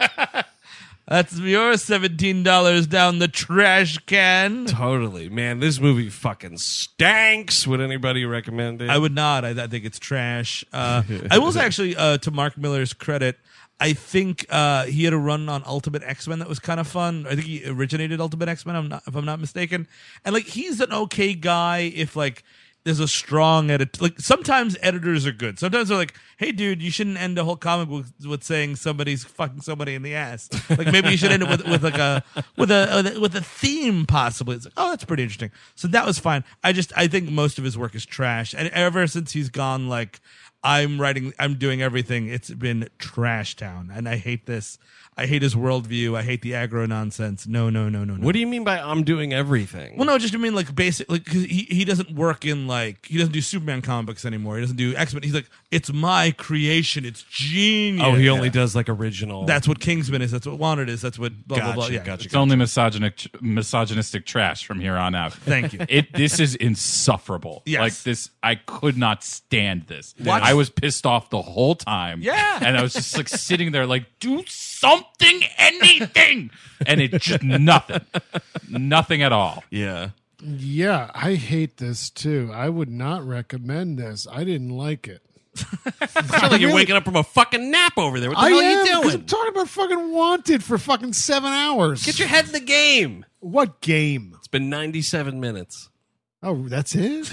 That's your seventeen dollars down the trash can. Totally. Man, this movie fucking stanks. Would anybody recommend it? I would not. I, I think it's trash. Uh, I will say, actually, uh, to Mark Millar's credit, I think uh, he had a run on Ultimate X-Men that was kind of fun. I think he originated Ultimate X-Men, I'm not, if I'm not mistaken. And like, he's an okay guy if like there's a strong edit. Like sometimes editors are good. Sometimes they're like, "Hey, dude, you shouldn't end a whole comic book with saying somebody's fucking somebody in the ass. Like maybe you should end it with, with like a with a with a- with a theme possibly." It's like, oh, that's pretty interesting. So that was fine. I just I think most of his work is trash, and ever since he's gone, like I'm writing, I'm doing everything. It's been trash town, and I hate this. I hate his worldview. I hate the aggro nonsense. No, no, no, no, no. What do you mean by I'm doing everything? Well, no, just I mean like basic, like cause he he doesn't work in like he doesn't do Superman comic books anymore. He doesn't do X Men. He's like, it's my creation. It's genius. oh, he only does like original. That's what Kingsman is. That's what Wanted is. That's what blah gotcha, blah blah. Yeah. gotcha. It's only misogynic, misogynistic trash from here on out. Thank you. It this is insufferable. Yes. Like this, I could not stand this. Watch- I was pissed off the whole time. Yeah. and I was just like sitting there, like, do something, anything, and it just nothing, nothing at all. yeah. Yeah, I hate this too. I would not recommend this. I didn't like it. Sounds like you're waking up from a fucking nap over there. What the I hell am, are you 'cause doing? I'm talking about fucking Wanted for fucking seven hours. Get your head in the game. What game? It's been ninety-seven minutes. Oh, that's it.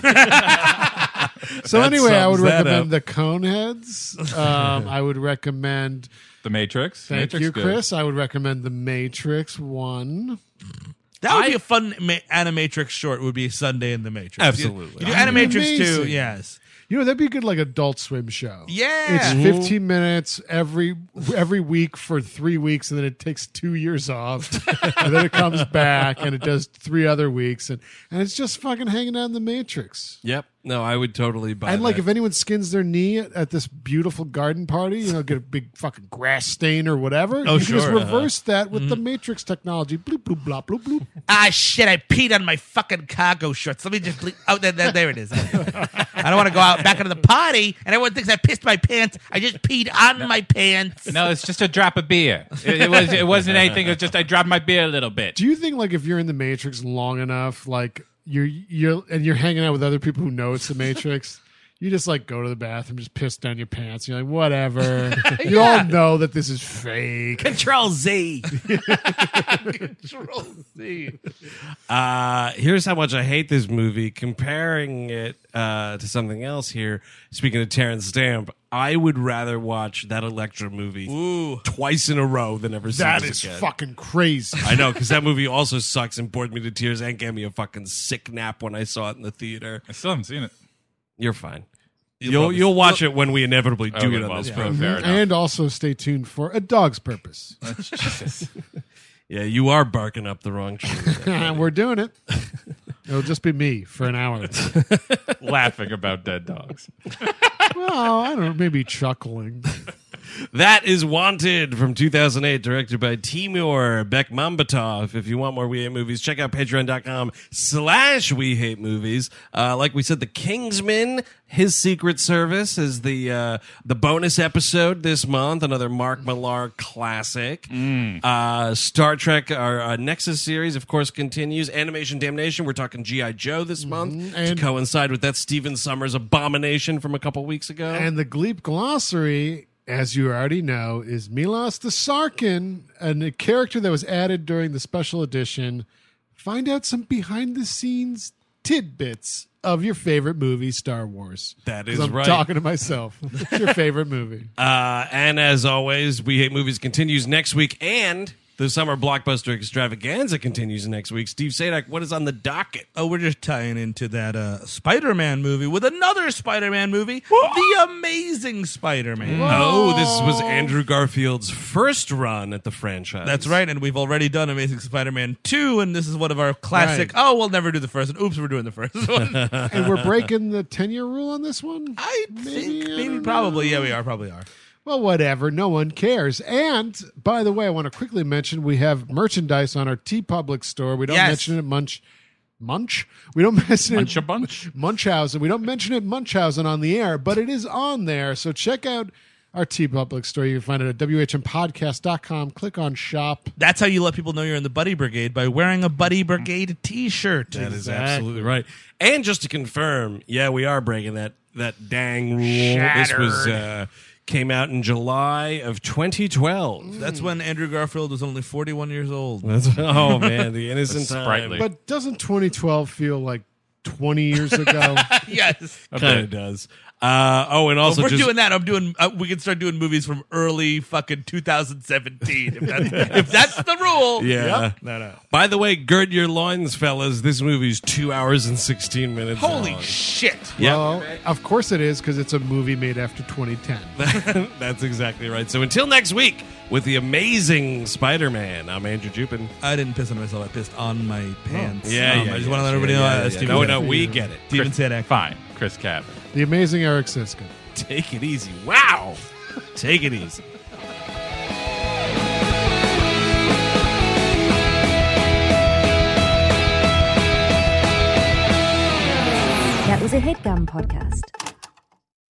So anyway, I would sums that recommend up. the Coneheads. Um, I would recommend. The Matrix. Thank Matrix you, good. Chris. I would recommend the Matrix one. That would I- be a fun ma- Animatrix short. Would be Sunday in the Matrix. Absolutely. You, you do That'd be Animatrix too. amazing. Yes. You know, that'd be a good like Adult Swim show. Yeah. It's fifteen minutes every every week for three weeks, and then it takes two years off, and then it comes back, and it does three other weeks, and and it's just fucking hanging out in the Matrix. Yep. No, I would totally buy And like, that. if anyone skins their knee at, at this beautiful garden party, you know, get a big fucking grass stain or whatever. Oh, you can just sure. reverse that with the Matrix technology. Bloop bloop blop bloop bloop. Ah, shit, I peed on my fucking cargo shorts. Let me just ble- oh, there, there, there it is. I don't want to go out back into the party, and everyone thinks I pissed my pants. I just peed on my pants. No, it's just a drop of beer. It, it was. It wasn't anything. It was just I dropped my beer a little bit. Do you think like if you're in the Matrix long enough, like you're you're and you're hanging out with other people who know it's the Matrix, you just like go to the bathroom, just piss down your pants. You're like, whatever. You all know that this is fake. Control Z. Control Z. Uh, here's how much I hate this movie. Comparing it uh, to something else here, speaking of Terrence Stamp, I would rather watch that Elektra movie Ooh. twice in a row than ever see That this is again. fucking crazy. I know, because that movie also sucks and bored me to tears and gave me a fucking sick nap when I saw it in the theater. I still haven't seen it. You're fine. You'll You'll probably- you'll watch it when we inevitably do Okay, it on well, this yeah. program. Fair enough. And also stay tuned for A Dog's Purpose. Jesus. Yeah, you are barking up the wrong tree. We're doing it. It'll just be me for an hour. Laughing about dead dogs. Well, I don't know, maybe chuckling. That is Wanted from two thousand eight, directed by Timur Bekmambetov. If you want more We Hate Movies, check out patreon.com slash We Hate Movies. Uh, like we said, The Kingsman, His Secret Service is the uh, the bonus episode this month, another Mark Millar classic. Mm. Uh, Star Trek, our uh, Nexus series, of course, continues. Animation Damnation, we're talking G I. Joe this month And- to coincide with that Stephen Summers abomination from a couple weeks ago. And the Gleep Glossary, as you already know, is Milos the Sarkin, and a character that was added during the special edition. Find out some behind-the-scenes tidbits of your favorite movie, Star Wars. That 'Cause is I'm right. talking to myself. What's your favorite movie? Uh, and as always, We Hate Movies continues next week, and the Summer Blockbuster Extravaganza continues next week. Steve Sadak, what is on the docket? Oh, we're just tying into that uh, Spider-Man movie with another Spider-Man movie, The Amazing Spider-Man. Oh, this was Andrew Garfield's first run at the franchise. That's right, and we've already done Amazing Spider-Man two, and this is one of our classic, Right. oh, we'll never do the first one. Oops, we're doing the first one. And we're breaking the ten-year rule on this one? I think, I maybe, don't probably. know. Yeah, we are, probably are. Well, whatever. No one cares. And, by the way, I want to quickly mention we have merchandise on our TeePublic store. We don't Yes. mention it Munch. Munch? We don't mention Munch it a bunch. Munchausen. We don't mention it Munchausen on the air, but it is on there. So check out our TeePublic store. You can find it at W H M podcast dot com. Click on shop. That's how you let people know you're in the Buddy Brigade, by wearing a Buddy Brigade t-shirt. That is absolutely right. And just to confirm, yeah, we are breaking that that dang rule. This was uh, came out in July of twenty twelve. That's when Andrew Garfield was only forty-one years old. That's, oh man, the innocent time. Sprightly. But doesn't twenty twelve feel like twenty years ago? Yes. Kind of does. Uh, oh, and also If we're just doing that, I'm doing. Uh, we can start doing movies from early fucking two thousand seventeen. If that's, if that's the rule. yeah. No, no. By the way, gird your loins, fellas. This movie's two hours and sixteen minutes. Holy long. shit! Yep. Well, of course it is, because it's a movie made after twenty ten. That's exactly right. So until next week with the amazing Spider-Man, I'm Andrew Jupin. I didn't piss on myself. I pissed on my pants. Yeah, Um, yeah. I just yeah, want to let yeah, everybody yeah, know. yeah, uh, yeah. Steven No, Sadak. no, we get it. Steven Sadak. Fine. Chris Cabin. The amazing Eric Siska. Take it easy. Wow. Take it easy. That was a HeadGum podcast.